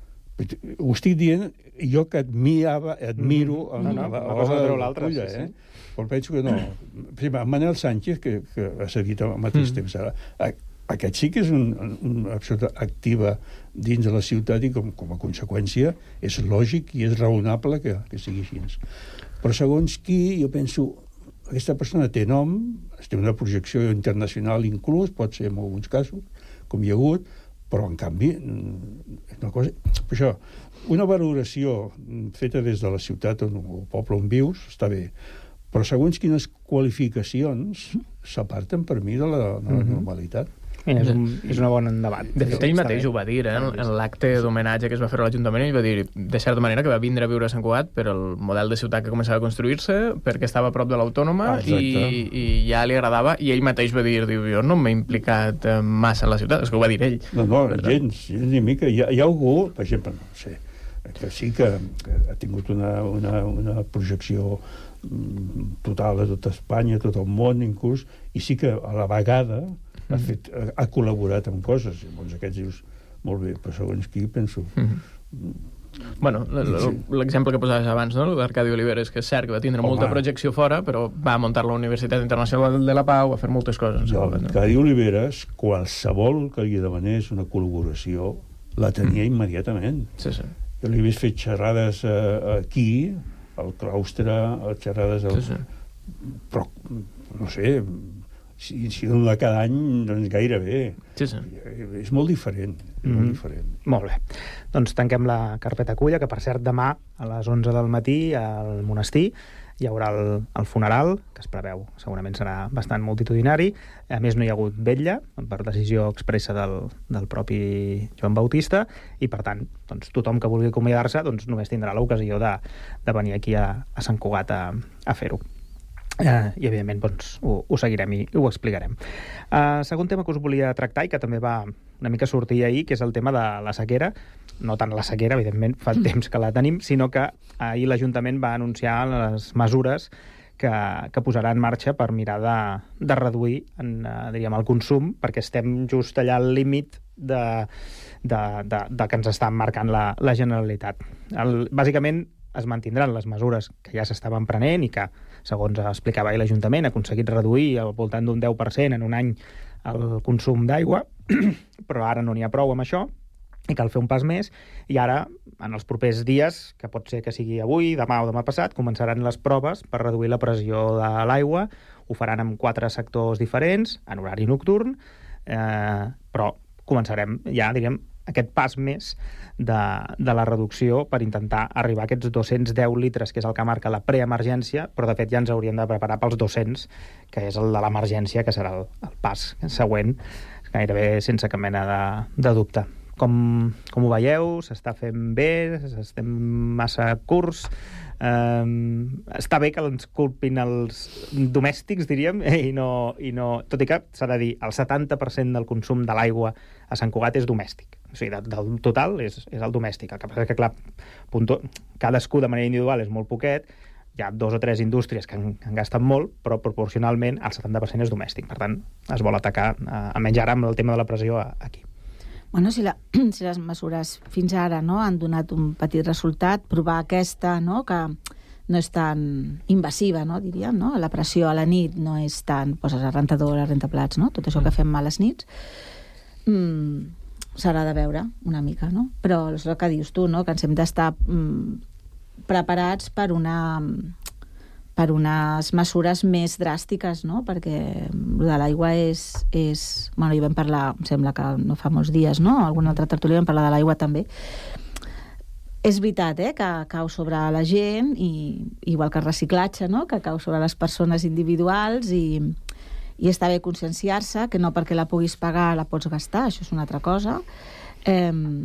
Ho estic dient jo que admirava, admiro mm. no, no, una cosa no treu l'altra, sí, eh? sí. Però penso que no. Per exemple, Manel Sánchez, que, que ha seguit al mateix mm. temps ara, aquest sí que és un, una persona activa dins de la ciutat i com, com a conseqüència és lògic i és raonable que, que sigui així. Però segons qui, jo penso, aquesta persona té nom, té una projecció internacional inclús, pot ser en alguns casos, com hi ha hagut, però en canvi és una cosa... Per això, una valoració feta des de la ciutat o el poble on vius està bé, però segons quines qualificacions s'aparten per mi de la, de la mm-hmm. normalitat. És, un, és una bona debat. De fet, ell mateix ho va dir, eh? en, en l'acte d'homenatge que es va fer a l'Ajuntament, ell va dir, de certa manera, que va vindre a viure a Sant Cugat per el model de ciutat que començava a construir-se, perquè estava a prop de l'Autònoma i, i ja li agradava, i ell mateix va dir, diu, jo no m'he implicat massa en la ciutat, és que ho va dir ell. No, no, gens, gens ni mica. Hi ha, hi ha algú, per exemple, no sé, que sí que, que ha tingut una, una, una projecció total a tot Espanya, a tot el món, inclús, i sí que a la vegada ha, fet, ha col·laborat amb coses. Llavors aquests dius, molt bé, però segons qui penso... Mm-hmm. Bueno, l'exemple que posaves abans, no? L'Arcadi Oliveres, que és cert que va tindre Home. molta projecció fora, però va muntar la Universitat Internacional de la Pau, va fer moltes coses. No, Arcadi Oliveres, qualsevol que li demanés una col·laboració, la tenia mm. immediatament. Sí, sí. Jo li he vist fer xerrades eh, aquí, al claustre, xerrades... Al... Sí, sí. Però, no sé... Si, si una cada any, doncs gairebé. Sí, sí. És molt diferent. És mm-hmm. molt diferent. Molt bé. Doncs tanquem la carpeta culla, que per cert demà a les onze del matí al monestir hi haurà el, el funeral, que es preveu, segurament serà bastant multitudinari. A més, no hi ha hagut vetlla, per decisió expressa del, del propi Joan Bautista, i per tant, doncs, tothom que vulgui acomiadar-se doncs, només tindrà l'ocasió de, de venir aquí a, a Sant Cugat a, a fer-ho. Uh, i evidentment doncs, ho, ho seguirem i ho explicarem. Uh, segon tema que us volia tractar i que també va una mica sortir ahir, que és el tema de la sequera. No tant la sequera, evidentment, fa temps que la tenim, sinó que ahir l'Ajuntament va anunciar les mesures que, que posarà en marxa per mirar de, de reduir en, uh, diríem, el consum, perquè estem just allà al límit de, de, de, de que ens està marcant la, la Generalitat. El, bàsicament, es mantindran les mesures que ja s'estaven prenent i que, segons explicava ahir l'Ajuntament, ha aconseguit reduir al voltant d'un deu per cent en un any el consum d'aigua, però ara no n'hi ha prou amb això i cal fer un pas més, i ara, en els propers dies, que pot ser que sigui avui, demà o demà passat, començaran les proves per reduir la pressió de l'aigua. Ho faran en quatre sectors diferents, en horari nocturn, eh, però començarem ja, diríem, aquest pas més de, de la reducció per intentar arribar a aquests dos-cents deu litres, que és el que marca la preemergència, però de fet ja ens hauríem de preparar pels dos-cents, que és el de l'emergència, que serà el, el pas següent, gairebé sense cap mena de, de dubte. Com, com ho veieu? S'està fent bé? Estem massa curts? Um, està bé que ens culpin els domèstics, diríem, i no, i no... Tot i que s'ha de dir, el setanta per cent del consum de l'aigua a Sant Cugat és domèstic. O sigui, de, del total és, és el domèstic. El que passa és que, clar, punto, cadascú de manera individual és molt poquet, hi ha dos o tres indústries que en, en gasten molt, però proporcionalment el setanta per cent és domèstic. Per tant, es vol atacar, eh, almenys ara amb el tema de la pressió, aquí. Bueno, si, la, si les mesures fins ara no, han donat un petit resultat, provar aquesta, no, que no és tan invasiva, no, diríem, no? La pressió a la nit no és tan... Poses el rentador, el rentaplats, no? Tot això que fem a les nits, mm, s'haurà de veure una mica, no? Però és el que dius tu, no? Que ens hem d'estar mm, preparats per una... per unes mesures més dràstiques, no? Perquè el de l'aigua és, és... Bueno, hi vam parlar, em sembla que no fa molts dies, no? Algun altre tertulí vam parlar de l'aigua també. és veritat, eh, que cau sobre la gent, i igual que el reciclatge, no?, que cau sobre les persones individuals, i, i està bé conscienciar-se, que no perquè la puguis pagar la pots gastar, això és una altra cosa. Eh,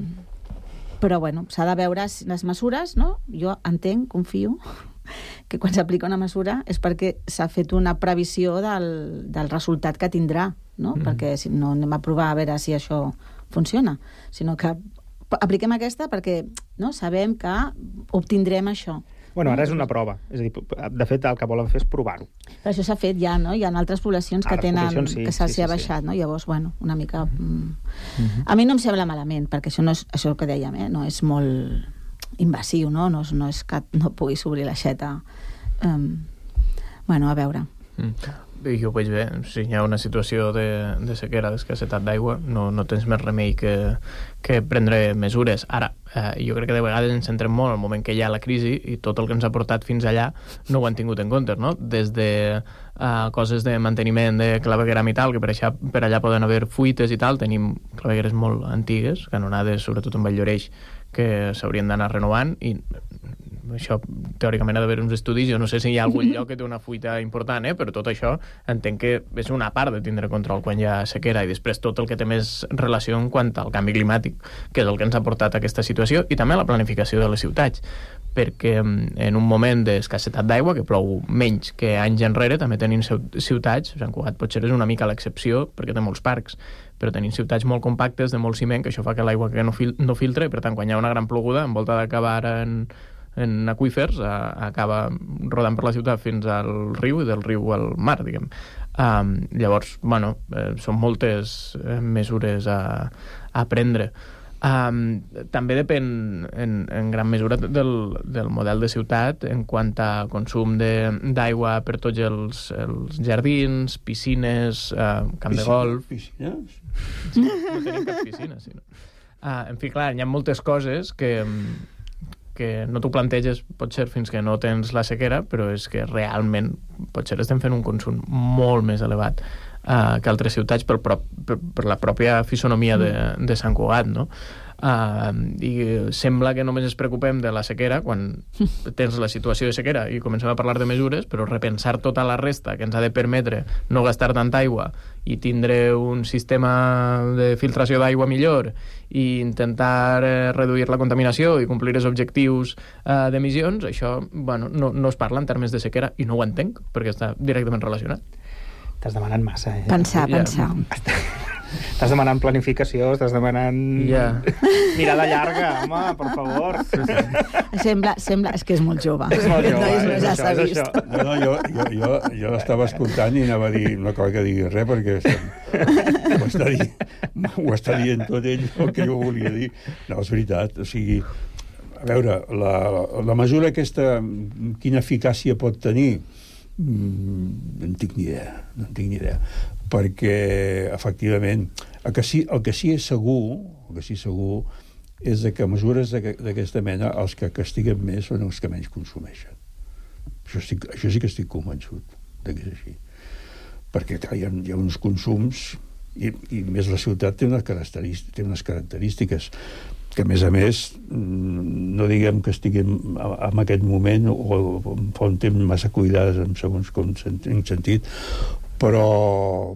però, bueno, s'ha de veure les mesures, no? Jo entenc, confio, que quan s'aplica una mesura és perquè s'ha fet una previsió del, del resultat que tindrà, no? Mm. Perquè si no anem a provar a veure si això funciona, sinó que apliquem aquesta perquè no, sabem que obtindrem això. Bueno, ara és una prova. És a dir, de fet, el que volen fer és provar-ho. Però això s'ha fet ja, no? Hi ha altres poblacions que Altres tenen, poblacions, sí, que s'ha sí, sí, ha baixat, sí. no? Llavors, bueno, una mica... Mm. Mhm. A mi no em sembla malament, perquè això no és això que dèiem, eh? No és molt invasiu, no? No és, no és que no puguis obrir l'aixeta. Um, bueno, a veure. Mm. Jo ho veig bé. Si hi ha una situació de, de sequera, d'escassetat d'aigua, no, no tens més remei que, que prendre mesures. Ara, eh, jo crec que de vegades ens centrem molt en el moment que hi ha la crisi i tot el que ens ha portat fins allà no ho han tingut en compte, no? Des de eh, coses de manteniment de clavegueram i tal, que per allà, per allà poden haver fuites i tal, tenim clavegueres molt antigues, canonades, sobretot en Valldoreix, que s'haurien d'anar renovant, i això teòricament ha d'haver uns estudis. Jo no sé si hi ha algun lloc que té una fuita important, eh? Però tot això entenc que és una part de tindre control quan hi ha sequera, i després tot el que té més relació en quant al canvi climàtic, que és el que ens ha portat a aquesta situació, i també la planificació de les ciutats, perquè en un moment d'escassetat d'aigua, que plou menys que anys enrere, també tenim ciutats, Sant Cugat potser és una mica l'excepció perquè té molts parcs, però tenim ciutats molt compactes, de molt ciment, que això fa que l'aigua que no, fil no filtra, i per tant quan hi ha una gran ploguda, en volta d'acabar en en aquífers, a, acaba rodant per la ciutat fins al riu, i del riu al mar, diguem. Um, llavors, bueno, eh, són moltes eh, mesures a, a prendre. Um, també depèn en, en gran mesura del, del model de ciutat en quant a consum d'aigua per tots els, els jardins, piscines, uh, camp Piscina, de golf... Piscines? Sí, no tenim cap piscina, sí. No? Uh, en fi, clar, hi ha moltes coses que... que no t'ho planteges potser fins que no tens la sequera, però és que realment potser estem fent un consum molt més elevat uh, que altres ciutats per, per, per la pròpia fisonomia de, de Sant Cugat, no? Uh, i sembla que només ens preocupem de la sequera quan tens la situació de sequera i comencem a parlar de mesures, però repensar tota la resta que ens ha de permetre no gastar tanta aigua i tindre un sistema de filtració d'aigua millor i intentar eh, reduir la contaminació i complir els objectius eh, d'emissions, això bueno, no, no es parla en termes de sequera, i no ho entenc perquè està directament relacionat. T'has demanat massa, eh? Pensar, ja. pensar. Estàs demanant planificació, estàs demanant yeah. mirada llarga, home, per favor. Sembla, sembla... És que és molt jove. És molt jove, no, és ja això, s'ha és vist. això. No, no, jo, jo, jo, jo l'estava escoltant i anava a dir, no cal que digui res, perquè ho està, dient, ho està dient tot ell el que jo volia dir. No, és veritat, o sigui, a veure, la, la mesura aquesta, quina eficàcia pot tenir? No en tinc ni idea, no en tinc ni idea, perquè efectivament el que sí, el que sí és segur, el que sí és segur és de que mesures d'aquesta mena els que castiguen més són els que menys consumeixen. Això, estic, això sí que estic convençut de que és així, perquè hi ha, hi ha uns consums i, i més la ciutat té unes característiques, té unes característiques que a més a més no diguem que estiguem en aquest moment o fa un temps massa cuidades en segons com en sentit, però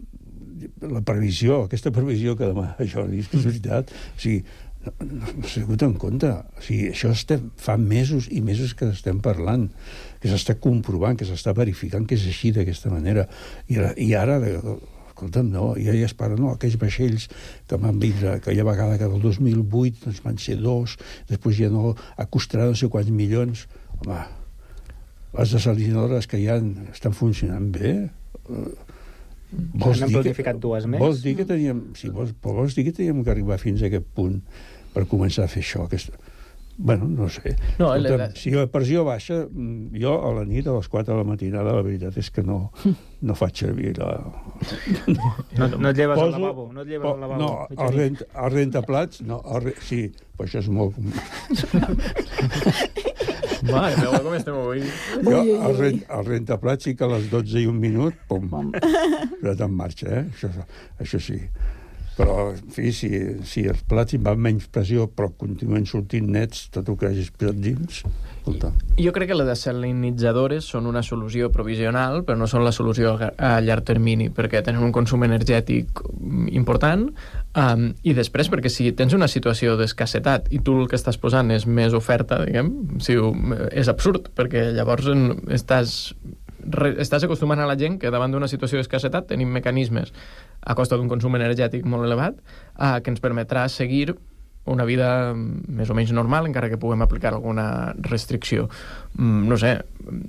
la previsió, aquesta previsió que demà Jordi, és que és veritat, o sigui, no, no, no s'ha tingut en compte, o sigui, això estem, fa mesos i mesos que estem parlant, que s'està comprovant, que s'està verificant que és així d'aquesta manera, i ara, i ara escolta'm, no, ja, ja es paren, no, aquells vaixells que van vindre, que ja vegada que el dos mil vuit doncs van ser dos, després ja no, a costarà no sé quants milions. Home, les desalinadores que ja estan funcionant bé, vols Han dir planificat que, dues més? vols dir que teníem, sí, vols, vols dir que teníem que arribar fins a aquest punt per començar a fer això, aquesta... Bueno, no sé. No, Escolta, la, la... si la pressió baixa, jo a la nit, a les quatre de la matinada, la veritat és que no, no faig servir la... No, no et lleves Poso, al lavabo? No et lleves po, al lavabo? No, el, rent, el rentaplats, no, el re, sí, però això és molt... Mare meva, com estem avui? Jo, el, rent, el rentaplats sí que a les dotze i un minut, pum, posat en marxa, eh? Això, això sí. Però, en fi, si, si els plats hi van menys pressió però continuen sortint nets, tot el que hagis posat dins... Escolta. Jo crec que les desalinitzadores són una solució provisional, però no són la solució a llarg termini, perquè tenen un consum energètic important, um, i després perquè si tens una situació d'escassetat i tu el que estàs posant és més oferta, diguem, si ho, és absurd, perquè llavors estàs, re, estàs acostumant a la gent que davant d'una situació d'escassetat tenim mecanismes a costa d'un consum energètic molt elevat uh, que ens permetrà seguir una vida més o menys normal, encara que puguem aplicar alguna restricció. Mm, no sé,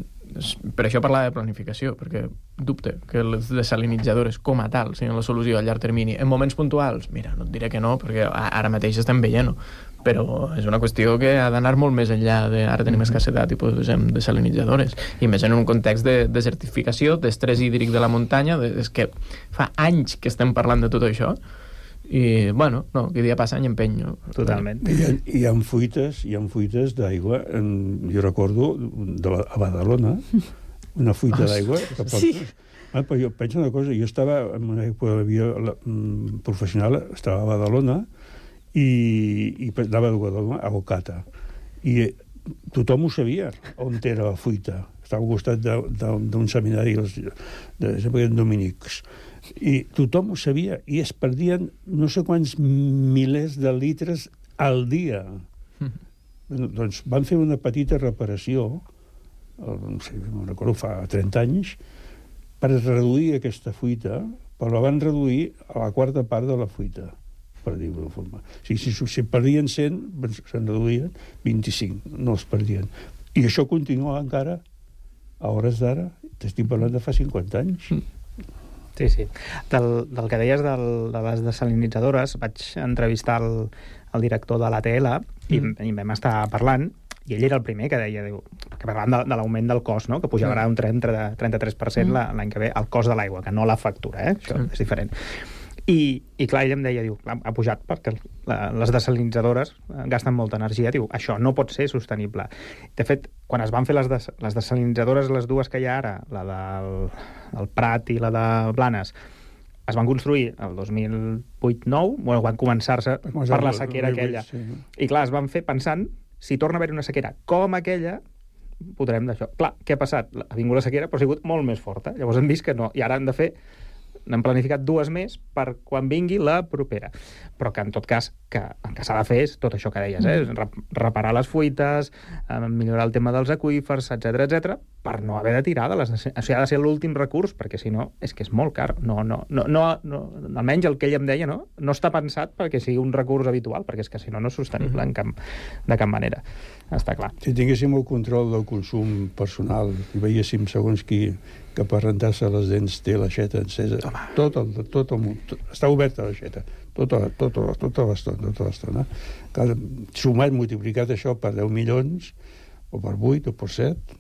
per això parlava de planificació, perquè dubte que les desalinitzadores com a tal siguin la solució a llarg termini. En moments puntuals, mira, no et diré que no, perquè ara mateix estem veient, però és una qüestió que ha d'anar molt més enllà de ara tenim escassetat i posem desalinitzadores. I més en un context de desertificació, d'estrès hídric de la muntanya, de, és que fa anys que estem parlant de tot això, i, bueno, no, que dia passa any empeny. No? Totalment. Hi ha, hi ha fuites, hi ha fuites d'aigua. Jo recordo de la, a Badalona, una fuita d'aigua. Que pot... Sí. Ah, però jo penso una cosa, jo estava en una època la, mm, professional, estava a Badalona i, i anava a Badalona a Bocata. I tothom ho sabia, on era la fuita. Estava al costat d'un seminari de, de, de dominics. I tothom ho sabia, i es perdien no sé quants milers de litres al dia. Mm. Doncs van fer una petita reparació, no sé, no recordo, fa trenta anys, per reduir aquesta fuita, però la van reduir a la quarta part de la fuita, per dir-ho d'una forma. O sigui, si, si perdien cent, se'n reduïen vint-i-cinc, no els perdien. I això continua encara, a hores d'ara, t'estic parlant de fa cinquanta anys. Mm. Sí, sí. Del, del que deies del, de les desalinitzadores, vaig entrevistar el, el director de l'A T L i, mm. i vam estar parlant, i ell era el primer que deia, diu, que parlant de, de l'augment del cost, no? Que pujarà un trenta-tres per cent mm. l'any que ve, el cost de l'aigua, que no la factura, eh? Això mm. és diferent. I, i clar, ell em deia, diu, ha pujat perquè la, les desalinitzadores gasten molta energia, diu, això no pot ser sostenible. De fet, quan es van fer les, des, les desalinitzadores, les dues que hi ha ara, la del, del Prat i la de Blanes, es van construir el dos mil vuit nou, bueno, van començar-se per la sequera aquella. Sí. I clar, es van fer pensant, si torna a haver una sequera com aquella, podrem d'això. Clar, què ha passat? Ha vingut la sequera, però ha sigut molt més forta. Llavors hem vist que no, i ara han de fer n'hem planificat dues més per quan vingui la propera. Però que, en tot cas, que el que s'ha de fer és tot això que deies, eh? Reparar les fuites, eh, millorar el tema dels aqüífers, etcètera, etcètera, per no haver de tirar de les... O sigui, ha de ser l'últim recurs, perquè si no, és que és molt car. No, no, no, no, no, almenys el que ell em deia, no? No està pensat perquè sigui un recurs habitual, perquè és que si no, no és sostenible en cap, de cap manera. Està clar. Si tinguéssim el control del consum personal i veiéssim segons qui que per rentar-se les dents té l'aixeta encesa, tot el, tot el, tot, està oberta l'aixeta, tota, tota, tota l'estona, tota l'estona. Sumat, multiplicat això per deu milions, o per vuit, o per set,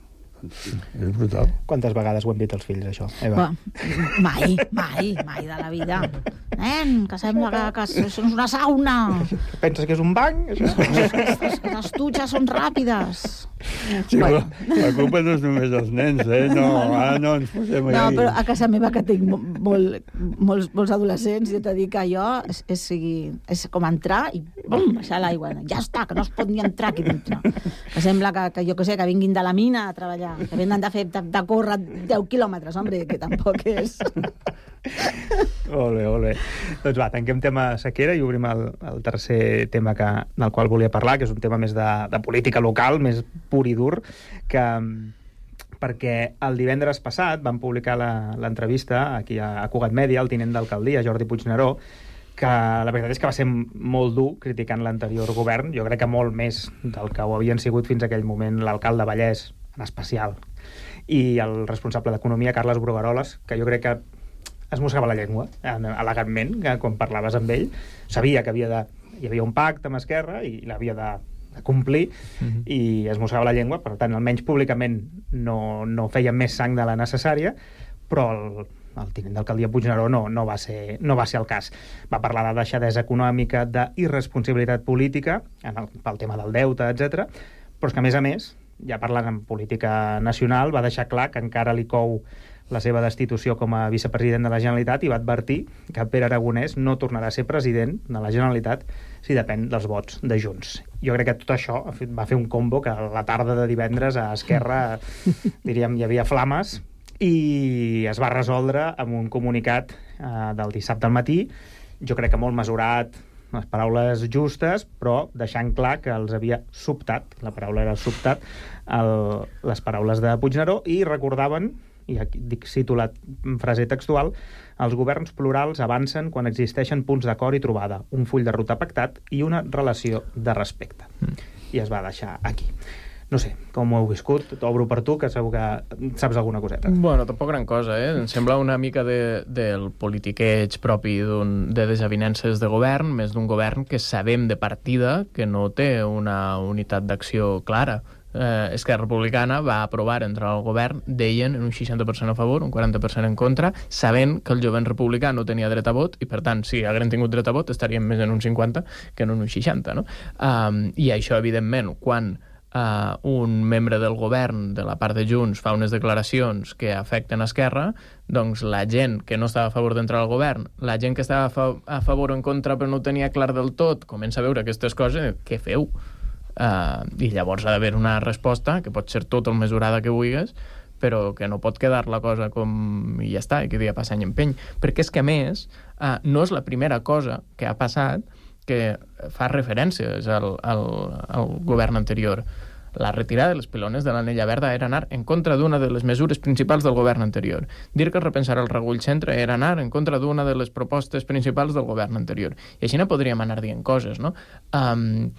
és brutal. Quantes vegades ho hem dit als fills, això, Eva? Well, mai, mai, mai de la vida. Nen, que sembla que, que és una sauna. Penses que és un banc? Les, les dutxes són ràpides. Sí, bueno. La culpa no és només dels nens, eh? No, ah, no, ens posem no, ahí. però a casa meva, que tinc molt, molts, molts adolescents, jo t'he dit que allò és, és, és com entrar i bum, baixar l'aigua. Ja està, que no es pot ni entrar aquí dintre. Que sembla que, que jo que sé, que vinguin de la mina a treballar, que venen de fer de, de córrer deu quilòmetres, home, que tampoc és... Molt bé, molt bé. Doncs va, tanquem tema sequera i obrim el, el tercer tema que, del qual volia parlar, que és un tema més de, de política local, més pur i dur, que, perquè el divendres passat van publicar l'entrevista aquí a, a Cugat Mèdia, el tinent d'alcaldia, Jordi Puigneró, que la veritat és que va ser molt dur criticant l'anterior govern, jo crec que molt més del que ho havien sigut fins a aquell moment l'alcalde Vallès, en especial, i el responsable d'Economia, Carles Brugueroles, que jo crec que es mossegava la llengua, elegantment, que quan parlaves amb ell, sabia que havia de, hi havia un pacte amb Esquerra i l'havia de, de complir, uh-huh. i es mossegava la llengua, per tant, almenys públicament no, no feia més sang de la necessària, però el, el tinent d'alcaldia Puigneró no, no, va ser, no va ser el cas. Va parlar de deixadesa econòmica, d'irresponsabilitat política, en el, pel tema del deute, etcètera, però és que, a més a més, ja parlant en política nacional, va deixar clar que encara li cou la seva destitució com a vicepresident de la Generalitat i va advertir que Pere Aragonès no tornarà a ser president de la Generalitat si depèn dels vots de Junts. Jo crec que tot això va fer un combo que a la tarda de divendres a Esquerra, diríem, hi havia flames i es va resoldre amb un comunicat eh, del dissabte al matí, jo crec que molt mesurat, les paraules justes, però deixant clar que els havia sobtat, la paraula era sobtat, el, les paraules de Puigneró, i recordaven, i aquí dic, cito la frase textual, els governs plurals avancen quan existeixen punts d'acord i trobada, un full de ruta pactat i una relació de respecte. Mm. I es va deixar aquí. No sé, com ho heu viscut? T'obro per tu, que segur que saps alguna coseta. Bueno, tampoc gran cosa, eh? Em sembla una mica de, del politiqueig propi de desavinences de govern, més d'un govern que sabem de partida que no té una unitat d'acció clara. Eh, Esquerra Republicana va aprovar entrar al govern, deien en un seixanta per cent a favor, un quaranta per cent en contra, sabent que el jovent republicà no tenia dret a vot i, per tant, si hagueren tingut dret a vot estaríem més en un cinquanta que en un seixanta, no? Um, I això, evidentment, quan Uh, un membre del govern de la part de Junts fa unes declaracions que afecten Esquerra, doncs la gent que no estava a favor d'entrar al govern, la gent que estava a, fa a favor o en contra però no ho tenia clar del tot, comença a veure aquestes coses, què feu? Uh, I llavors ha d'haver una resposta que pot ser tot el mesurada que vulguis, però que no pot quedar la cosa com i ja està, i que dia passa any empeny. Perquè és que, a més, uh, no és la primera cosa que ha passat que fa referències al, al, al govern anterior. La retirada de les pilones de l'anella verda era anar en contra d'una de les mesures principals del govern anterior. Dir que repensar el regull centre era anar en contra d'una de les propostes principals del govern anterior. I així no podríem anar dient coses, no? Um,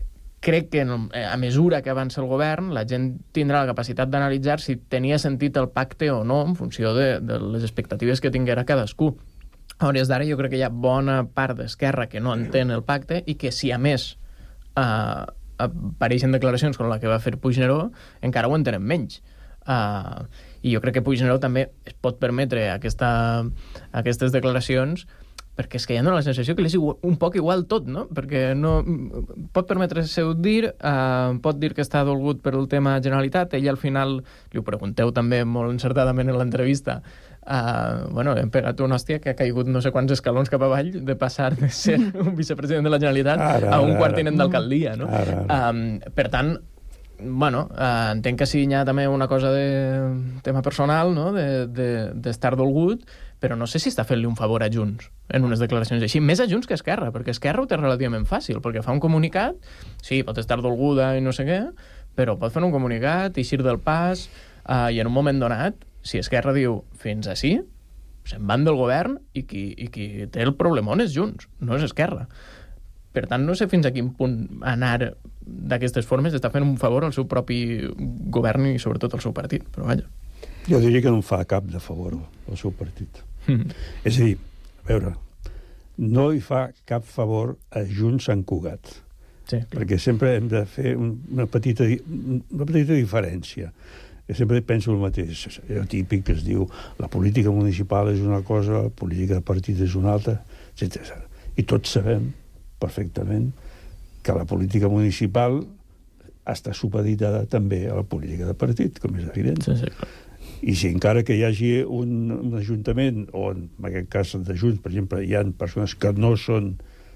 crec que a mesura que avança el govern la gent tindrà la capacitat d'analitzar si tenia sentit el pacte o no en funció de, de les expectatives que tinguera cadascú. A hores d'ara jo crec que hi ha bona part d'Esquerra que no entén el pacte i que si a més uh, apareixen declaracions com la que va fer Puigneró encara ho entenen menys. Uh, I jo crec que Puigneró també es pot permetre aquesta, aquestes declaracions perquè és que ja no la sensació que li és igual, un poc igual tot, no? Perquè no, pot permetre-se-ho dir, uh, pot dir que està dolgut per el tema Generalitat, ell al final, li ho pregunteu també molt encertadament en l'entrevista, Uh, bueno, hem pegat una hòstia que ha caigut no sé quants escalons cap avall de passar de ser un vicepresident de la Generalitat ara, a un ara, quartinent ara. d'alcaldia, no? Ara, ara. Um, per tant, bueno, uh, entenc que sí, hi ha també una cosa de tema personal, no?, d'estar de, de, dolgut, però no sé si està fent-li un favor a Junts en unes declaracions així, més a Junts que a Esquerra, perquè Esquerra ho té relativament fàcil, perquè fa un comunicat, sí, pot estar dolguda i no sé què, però pot fer un comunicat, eixir del pas, uh, i en un moment donat, si Esquerra diu fins ací, se'n van del govern i qui, i qui té el problemón és Junts, no és Esquerra. Per tant, no sé fins a quin punt anar d'aquestes formes està fent un favor al seu propi govern i sobretot al seu partit, però vaja. Jo diria que no en fa cap de favor al seu partit. Mm. És a dir, a veure, no hi fa cap favor a Junts Sant Cugat. Sí, perquè sempre hem de fer una petita, una petita diferència. Jo sempre penso el mateix, el típic que es diu la política municipal és una cosa, la política de partit és una altra, etcètera. I tots sabem perfectament que la política municipal està supeditada també a la política de partit, com és evident. Sí, sí, clar. I si encara que hi hagi un, un ajuntament, o en aquest cas de Junts, per exemple, hi ha persones que no són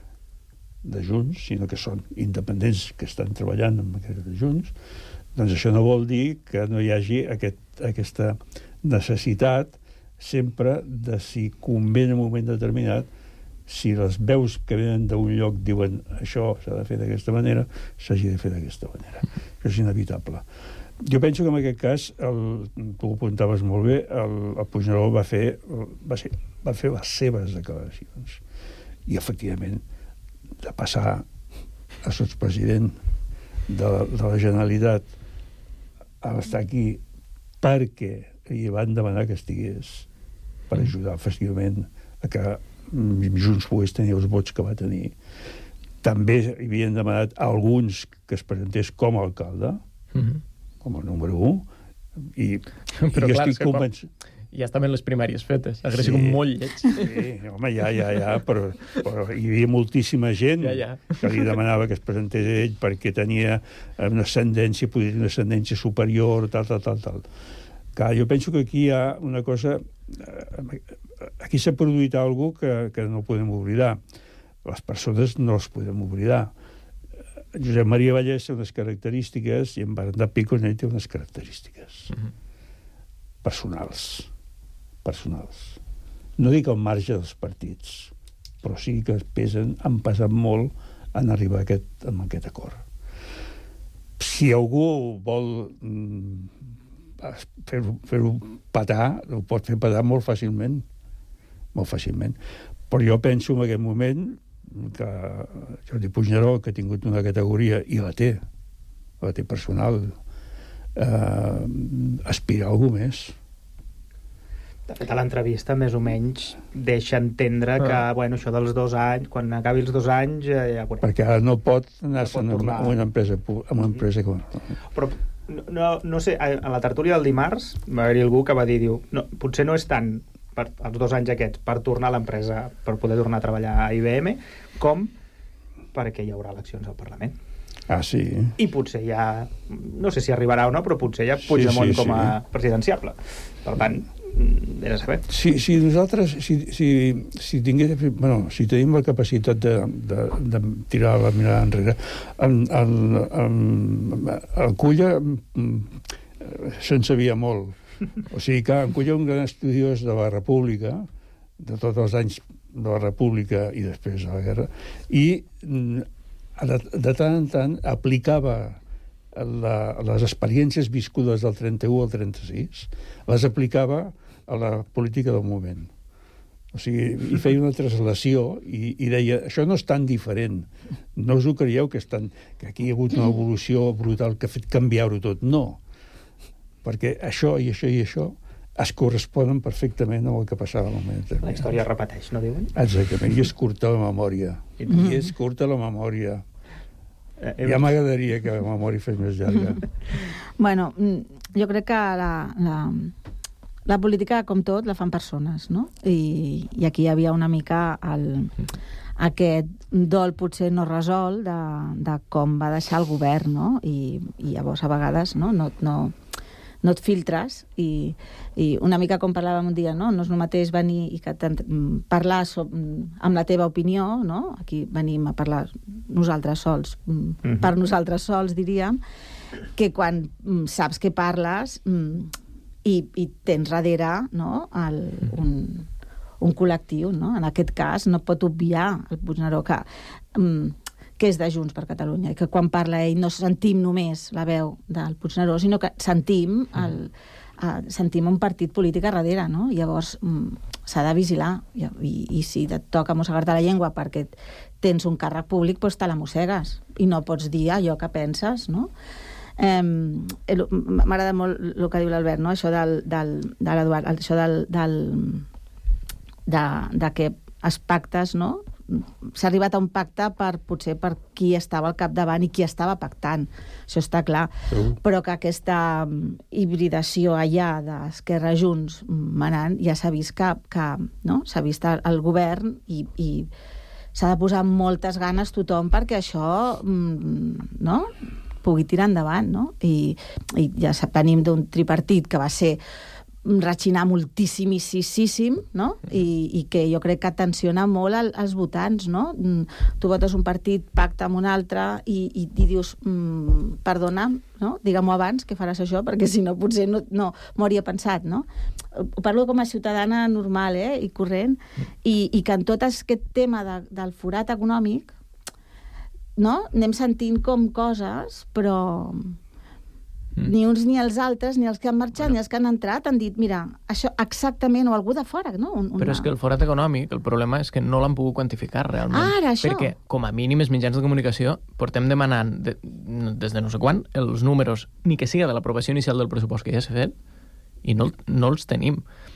de Junts, sinó que són independents que estan treballant amb aquest de Junts, doncs això no vol dir que no hi hagi aquest, aquesta necessitat sempre de si convé en un moment determinat, si les veus que venen d'un lloc diuen això s'ha de fer d'aquesta manera, s'hagi de fer d'aquesta manera. Això és inevitable. Jo penso que en aquest cas, el, tu ho apuntaves molt bé, el, el Puigneró va fer, va, ser, va fer les seves declaracions. I, efectivament, de passar a sotspresident de la, de la Generalitat a estar aquí perquè li van demanar que estigués per ajudar efectivament a que Junts pogués tenir els vots que va tenir. També hi havien demanat a alguns que es presentés com a alcalde, mm-hmm. com a número un, i, però i clar, estic convençut... Ja estaven les primàries fetes, hauria sigut sí, molt lleig. Sí, home, ja, ja, ja, però, però hi havia moltíssima gent ja, ja. que li demanava que es presentés a ell perquè tenia una ascendència, podia tenir una ascendència superior, tal, tal, tal, tal. Clar, jo penso que aquí hi ha una cosa... Aquí s'ha produït alguna cosa que, que no podem oblidar. Les persones no les podem oblidar. Josep Maria Vallès té unes característiques i en Bernat Picornell té unes característiques uh-huh. personals. Personals. No dic al marge dels partits, però sí que pesen, han pesat molt en arribar a aquest, a aquest acord. Si algú vol fer-ho fer patar, ho pot fer patar molt fàcilment. Molt fàcilment. Però jo penso en aquest moment que Jordi Puigneró, que ha tingut una categoria, i la té, la té personal, eh, aspira a alguna més. De fet, a l'entrevista, més o menys, deixa entendre que, ah. bueno, això dels dos anys, quan acabi els dos anys, eh, ja veurem. Perquè ara no pot anar-se'n no a una empresa, a una empresa com... Però, no, no sé, a la tertúlia del dimarts va haver-hi algú que va dir, diu, no, potser no és tant per, els dos anys aquests per tornar a l'empresa, per poder tornar a treballar a I B M, com perquè hi haurà eleccions al Parlament. Ah, sí? I potser ja, no sé si arribarà o no, però potser ja Puigdemont sí, sí, com a sí. presidenciable. Per tant, he de saber. Si, si nosaltres, si, si, si tingués, bueno, si tenim la capacitat de, de, de tirar la mirada enrere, el, el, el, el Culla se'n sabia molt. O sigui que en Culla un gran estudiós de la República, de tots els anys de la República i després de la guerra, i de, de tant en tant aplicava la, les experiències viscudes del trenta-u al trenta-sis, les aplicava a la política del moment. O sigui, hi feia una translació i, i deia, això no és tan diferent, no us ho creieu que, és tan, que aquí hi ha hagut una evolució brutal que ha fet canviar-ho tot. No, perquè això i això i això es corresponen perfectament amb el que passava en el moment determinat. La història repeteix, no diuen? Exactament, i és curta la memòria. I és curta la memòria. Ja m'agradaria que la memòria fes més llarga. Bueno, jo crec que la, la, la política, com tot, la fan persones, no? I, i aquí hi havia una mica el, aquest dol potser no resolt de, de com va deixar el govern, no? I, i llavors a vegades no, no, no, no et filtres i, i una mica com parlàvem un dia, no? No és el mateix venir i que parlar so, amb la teva opinió, no? Aquí venim a parlar nosaltres sols, mm-hmm. per nosaltres sols, diríem, que quan mm, saps que parles mm, i, i tens darrere, no? El, un, un col·lectiu, no? En aquest cas no pot obviar el Puigneró que... Mm, que és de Junts per Catalunya, i que quan parla ell no sentim només la veu del Puigneró, sinó que sentim, el, uh, sentim un partit polític a darrere, no? Llavors um, s'ha de vigilar, i, i, i si et toca mossegar-te la llengua perquè tens un càrrec públic, doncs te la mossegues, i no pots dir allò que penses, no? Um, m'agrada molt el que diu l'Albert, no? Això del, del, de l'Eduard, això del, del de, de que els pactes, no? S'ha arribat a un pacte per, potser per qui estava al capdavant i qui estava pactant, això està clar, uh. però que aquesta hibridació allà d'Esquerra Junts manant ja s'ha vist que, que no? S'ha vist el govern i, i s'ha de posar moltes ganes tothom perquè això no? Pugui tirar endavant, no? I, i ja venim d'un tripartit que va ser ratxinar moltíssimíssim, no? I, i que jo crec que tensiona molt el, els votants, no? Tu votes un partit, pacta amb un altre i, i, i dius, mm, perdona, no? Digue-m'ho abans que faràs això, perquè si no potser no, no m'ho hauria pensat, no? Ho parlo com a ciutadana normal, eh? I corrent, i, i que en tot aquest tema de, del forat econòmic, no? Anem sentint com coses, però... Mm. Ni uns ni els altres, ni els que han marxat, bueno. Ni els que han entrat, han dit, mira, això exactament, o algú de fora, no? Un, una... Però és que el forat econòmic, el problema és que no l'han pogut quantificar realment. Ah, ara, això. Perquè, com a mínim, els mitjans de comunicació portem demanant, de, des de no sé quan, els números, ni que siga de l'aprovació inicial del pressupost que ja s'ha fet, i no, no els tenim.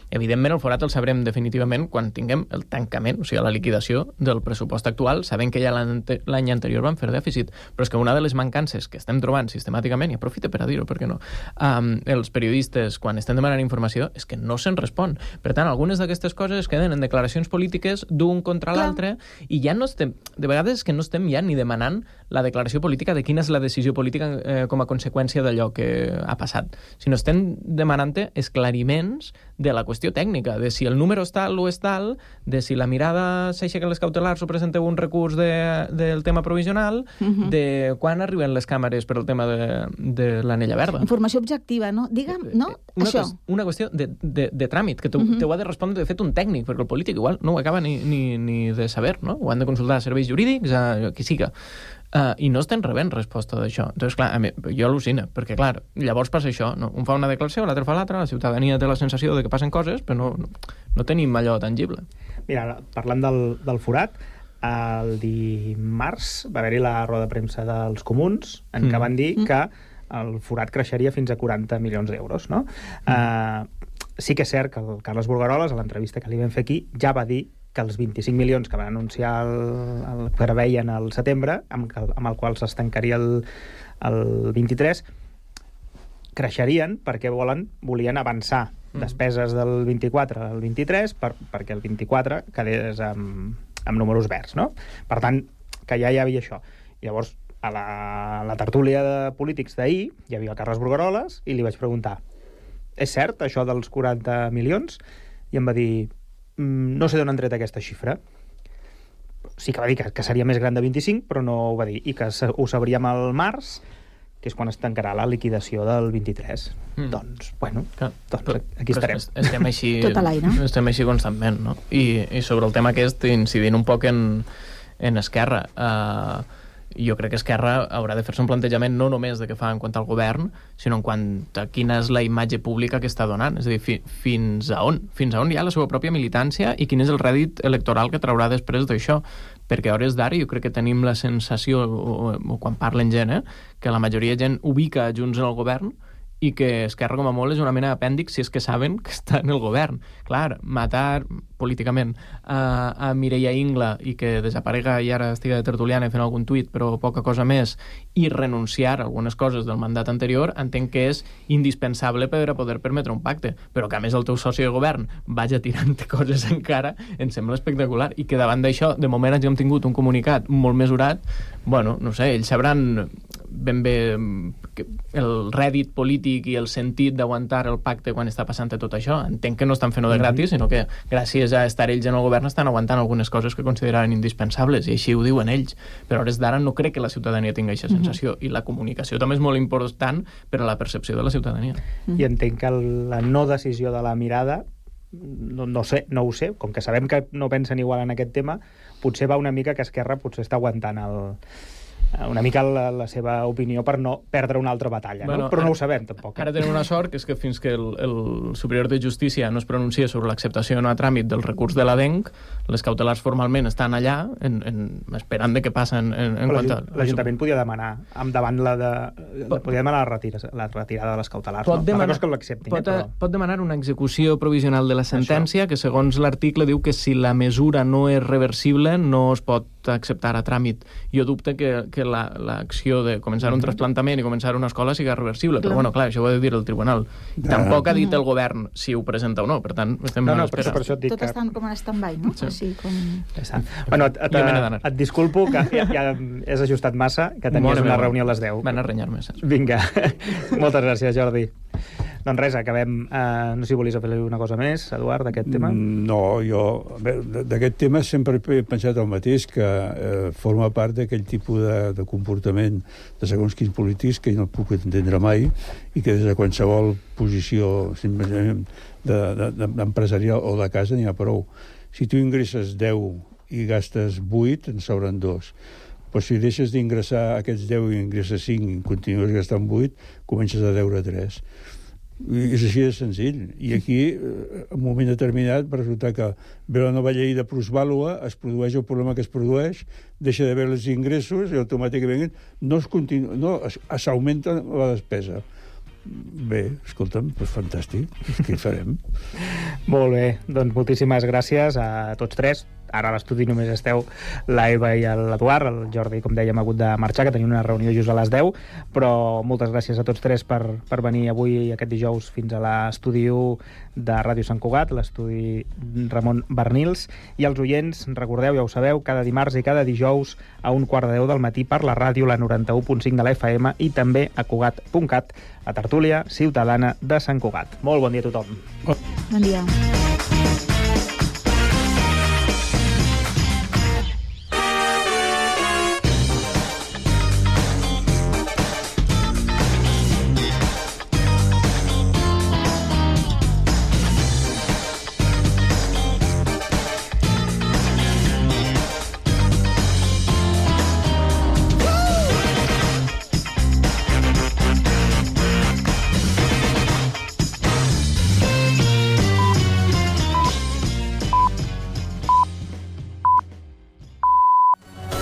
Evidentment, el forat el sabrem definitivament quan tinguem el tancament, o sigui, la liquidació del pressupost actual, sabent que ja l'any anterior van fer dèficit. Però és que una de les mancances que estem trobant sistemàticament, i aprofite per a dir-ho, per què no, um, els periodistes, quan estem demanant informació, és que no se'n respon. Per tant, algunes d'aquestes coses es queden en declaracions polítiques d'un contra l'altre, i ja no estem, de vegades és que no estem ja ni demanant la declaració política de quina és la decisió política eh, com a conseqüència d'allò que ha passat, sinó estem demanant-te esclariments de la qüestió tècnica, de si el número és tal o és tal, de si la mirada s'aixequen les cautelars o presenteu un recurs de, del tema provisional, uh-huh. de quan arriben les càmeres per al tema de, de l'anella verda. Informació objectiva, no? Digue'm, no? Una, Això. Una qüestió de, de, de tràmit, que t'ho uh-huh. ho ha de respondre, de fet, un tècnic, perquè el polític igual no ho acaba ni, ni, ni de saber, no? Ho han de consultar a serveis jurídics, a qui siga. Uh, I no estem rebent resposta d'això. Entonces, clar, a mi, jo al·lucina, perquè, clar, llavors passa això, no? Un fa una declaració, l'altre fa l'altra, la ciutadania té la sensació de que passen coses, però no, no tenim allò tangible. Mira, parlant del, del forat, el dimarts va haver-hi la roda de premsa dels comuns, en mm. què van dir mm. que el forat creixeria fins a quaranta milions d'euros, no? Mm. Uh, sí que és cert que el Carles Bulgaroles, a l'entrevista que li vam fer aquí, ja va dir que els vint-i-cinc milions que van anunciar el, el preveien al setembre, amb, amb el qual s'estancaria el, el vint-i-tres, creixerien perquè volen, volien avançar mm. despeses del vint-i-quatre al vint-i-tres per, perquè el vint-i-quatre quedés amb, amb números verds, no? Per tant, que ja hi havia això. Llavors, a la, a la tertúlia de polítics d'ahir hi havia el Carles Bulgaroles i li vaig preguntar: és cert això dels quaranta milions? I em va dir: no sé d'on han tret aquesta xifra. Sí que va dir que, que seria més gran de vint-i-cinc, però no ho va dir. I que ho sabríem al març, que és quan es tancarà la liquidació del vint-i-tres. Mm. Doncs, bueno, Clar, doncs però, aquí estarem. Estem així, Tot a l'aire. Estem així constantment, no? I, i sobre el tema aquest, incidint un poc en, en Esquerra, uh, jo crec que Esquerra haurà de fer-se un plantejament no només de què fa en quant al govern, sinó en quant a quina és la imatge pública que està donant. És a dir, fi, fins a on? Fins a on hi ha la seva pròpia militància i quin és el rèdit electoral que traurà després d'això? Perquè a hores d'ara jo crec que tenim la sensació, o, o quan parlen gent, eh, que la majoria de gent ubica Junts en el govern i que Esquerra, com a molt, és una mena d'apèndix si és que saben que està en el govern. Clar, matar políticament a, a Mireia Ingla i que desaparega i ara estiga de tertuliana fent algun tuit, però poca cosa més, i renunciar a algunes coses del mandat anterior, entenc que és indispensable per a poder permetre un pacte. Però que, a més, el teu soci de govern vagi tirant coses encara, em sembla espectacular. I que davant d'això, de moment, ens hem tingut un comunicat molt mesurat. Bueno, no sé, ells sabran ben bé el rèdit polític i el sentit d'aguantar el pacte quan està passant tot això. Entenc que no estan fent-ho de gratis, sinó que gràcies a estar ells en el govern estan aguantant algunes coses que consideraven indispensables, i així ho diuen ells. Però a hores d'ara no crec que la ciutadania tingui aquesta sensació, i la comunicació també és molt important per a la percepció de la ciutadania. I entenc que la no decisió de la mirada, no, no sé, no ho sé, com que sabem que no pensen igual en aquest tema, potser va una mica que Esquerra potser està aguantant el una mica la, la seva opinió per no perdre una altra batalla, bueno, no? Però ara, no ho sabem, tampoc. Ara tenim una sort, que és que fins que el, el superior de justícia no es pronuncia sobre l'acceptació no a tràmit del recurs de l'A D E N C, les cautelars formalment estan allà, en, en, esperant de què passen en, en quant a... L'Ajuntament podia demanar, davant la de... Pot, podia demanar la, retira, la retirada de les cautelars, pot no? Demanar, que l'acceptin, pot, eh, però... pot demanar una execució provisional de la sentència, Això. Que segons l'article diu que si la mesura no és reversible no es pot acceptar a tràmit. Jo dubte que, que l'acció la, de començar un trasplantament i començar una escola sigui reversible, però bueno, clar, això ho ha de dir el tribunal. I tampoc ha dit el govern si ho presenta o no, per tant, estem no, a no, l'espera. Per això et dic Tot que... estan com en stand-by, no? Sí. Així com... Ja bueno, et, et, et, et disculpo que ja, ja és ajustat massa, que tenies una reunió a les deu. Van a renyar-me. Vinga, moltes gràcies, Jordi. Doncs res, acabem... Eh, no sé si volies fer una cosa més, Eduard, d'aquest tema? No, jo... D'aquest tema sempre he pensat el mateix, que eh, forma part d'aquell tipus de, de comportament de segons quins polítics que no puc entendre mai i que des de qualsevol posició d'empresarial o de casa n'hi ha prou. Si tu ingresses deu i gastes vuit, en sobren dos. Però si deixes d'ingressar aquests deu i ingresses cinc i continues gastant vuit, comences a deure tres. I és així de senzill. I aquí, en un moment determinat, va resultar que ve la nova llei de plusvàlua, es produeix el problema que es produeix, deixa d'haver els ingressos i automàticament no es continua, no, s'augmenta la despesa. bé, escolta'm, doncs fantàstic. Què hi farem? Molt bé, doncs moltíssimes gràcies a tots tres. Ara a l'estudi només esteu la Eva i l'Eduard. El Jordi, com dèiem, ha hagut de marxar, que tenia una reunió just a les deu, però moltes gràcies a tots tres per, per venir avui, aquest dijous, fins a l'estudi u de Ràdio Sant Cugat, l'estudi Ramon Bernils. I els oients, recordeu, ja ho sabeu, cada dimarts i cada dijous a un quart de deu del matí per la ràdio, la noranta-u punt cinc de la F M, i també a Cugat punt cat, la tertúlia ciutadana de Sant Cugat. Molt bon dia a tothom. Bon dia.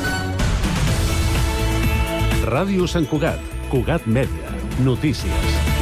Ràdio Sant Cugat, Cugat Mèdia, notícies.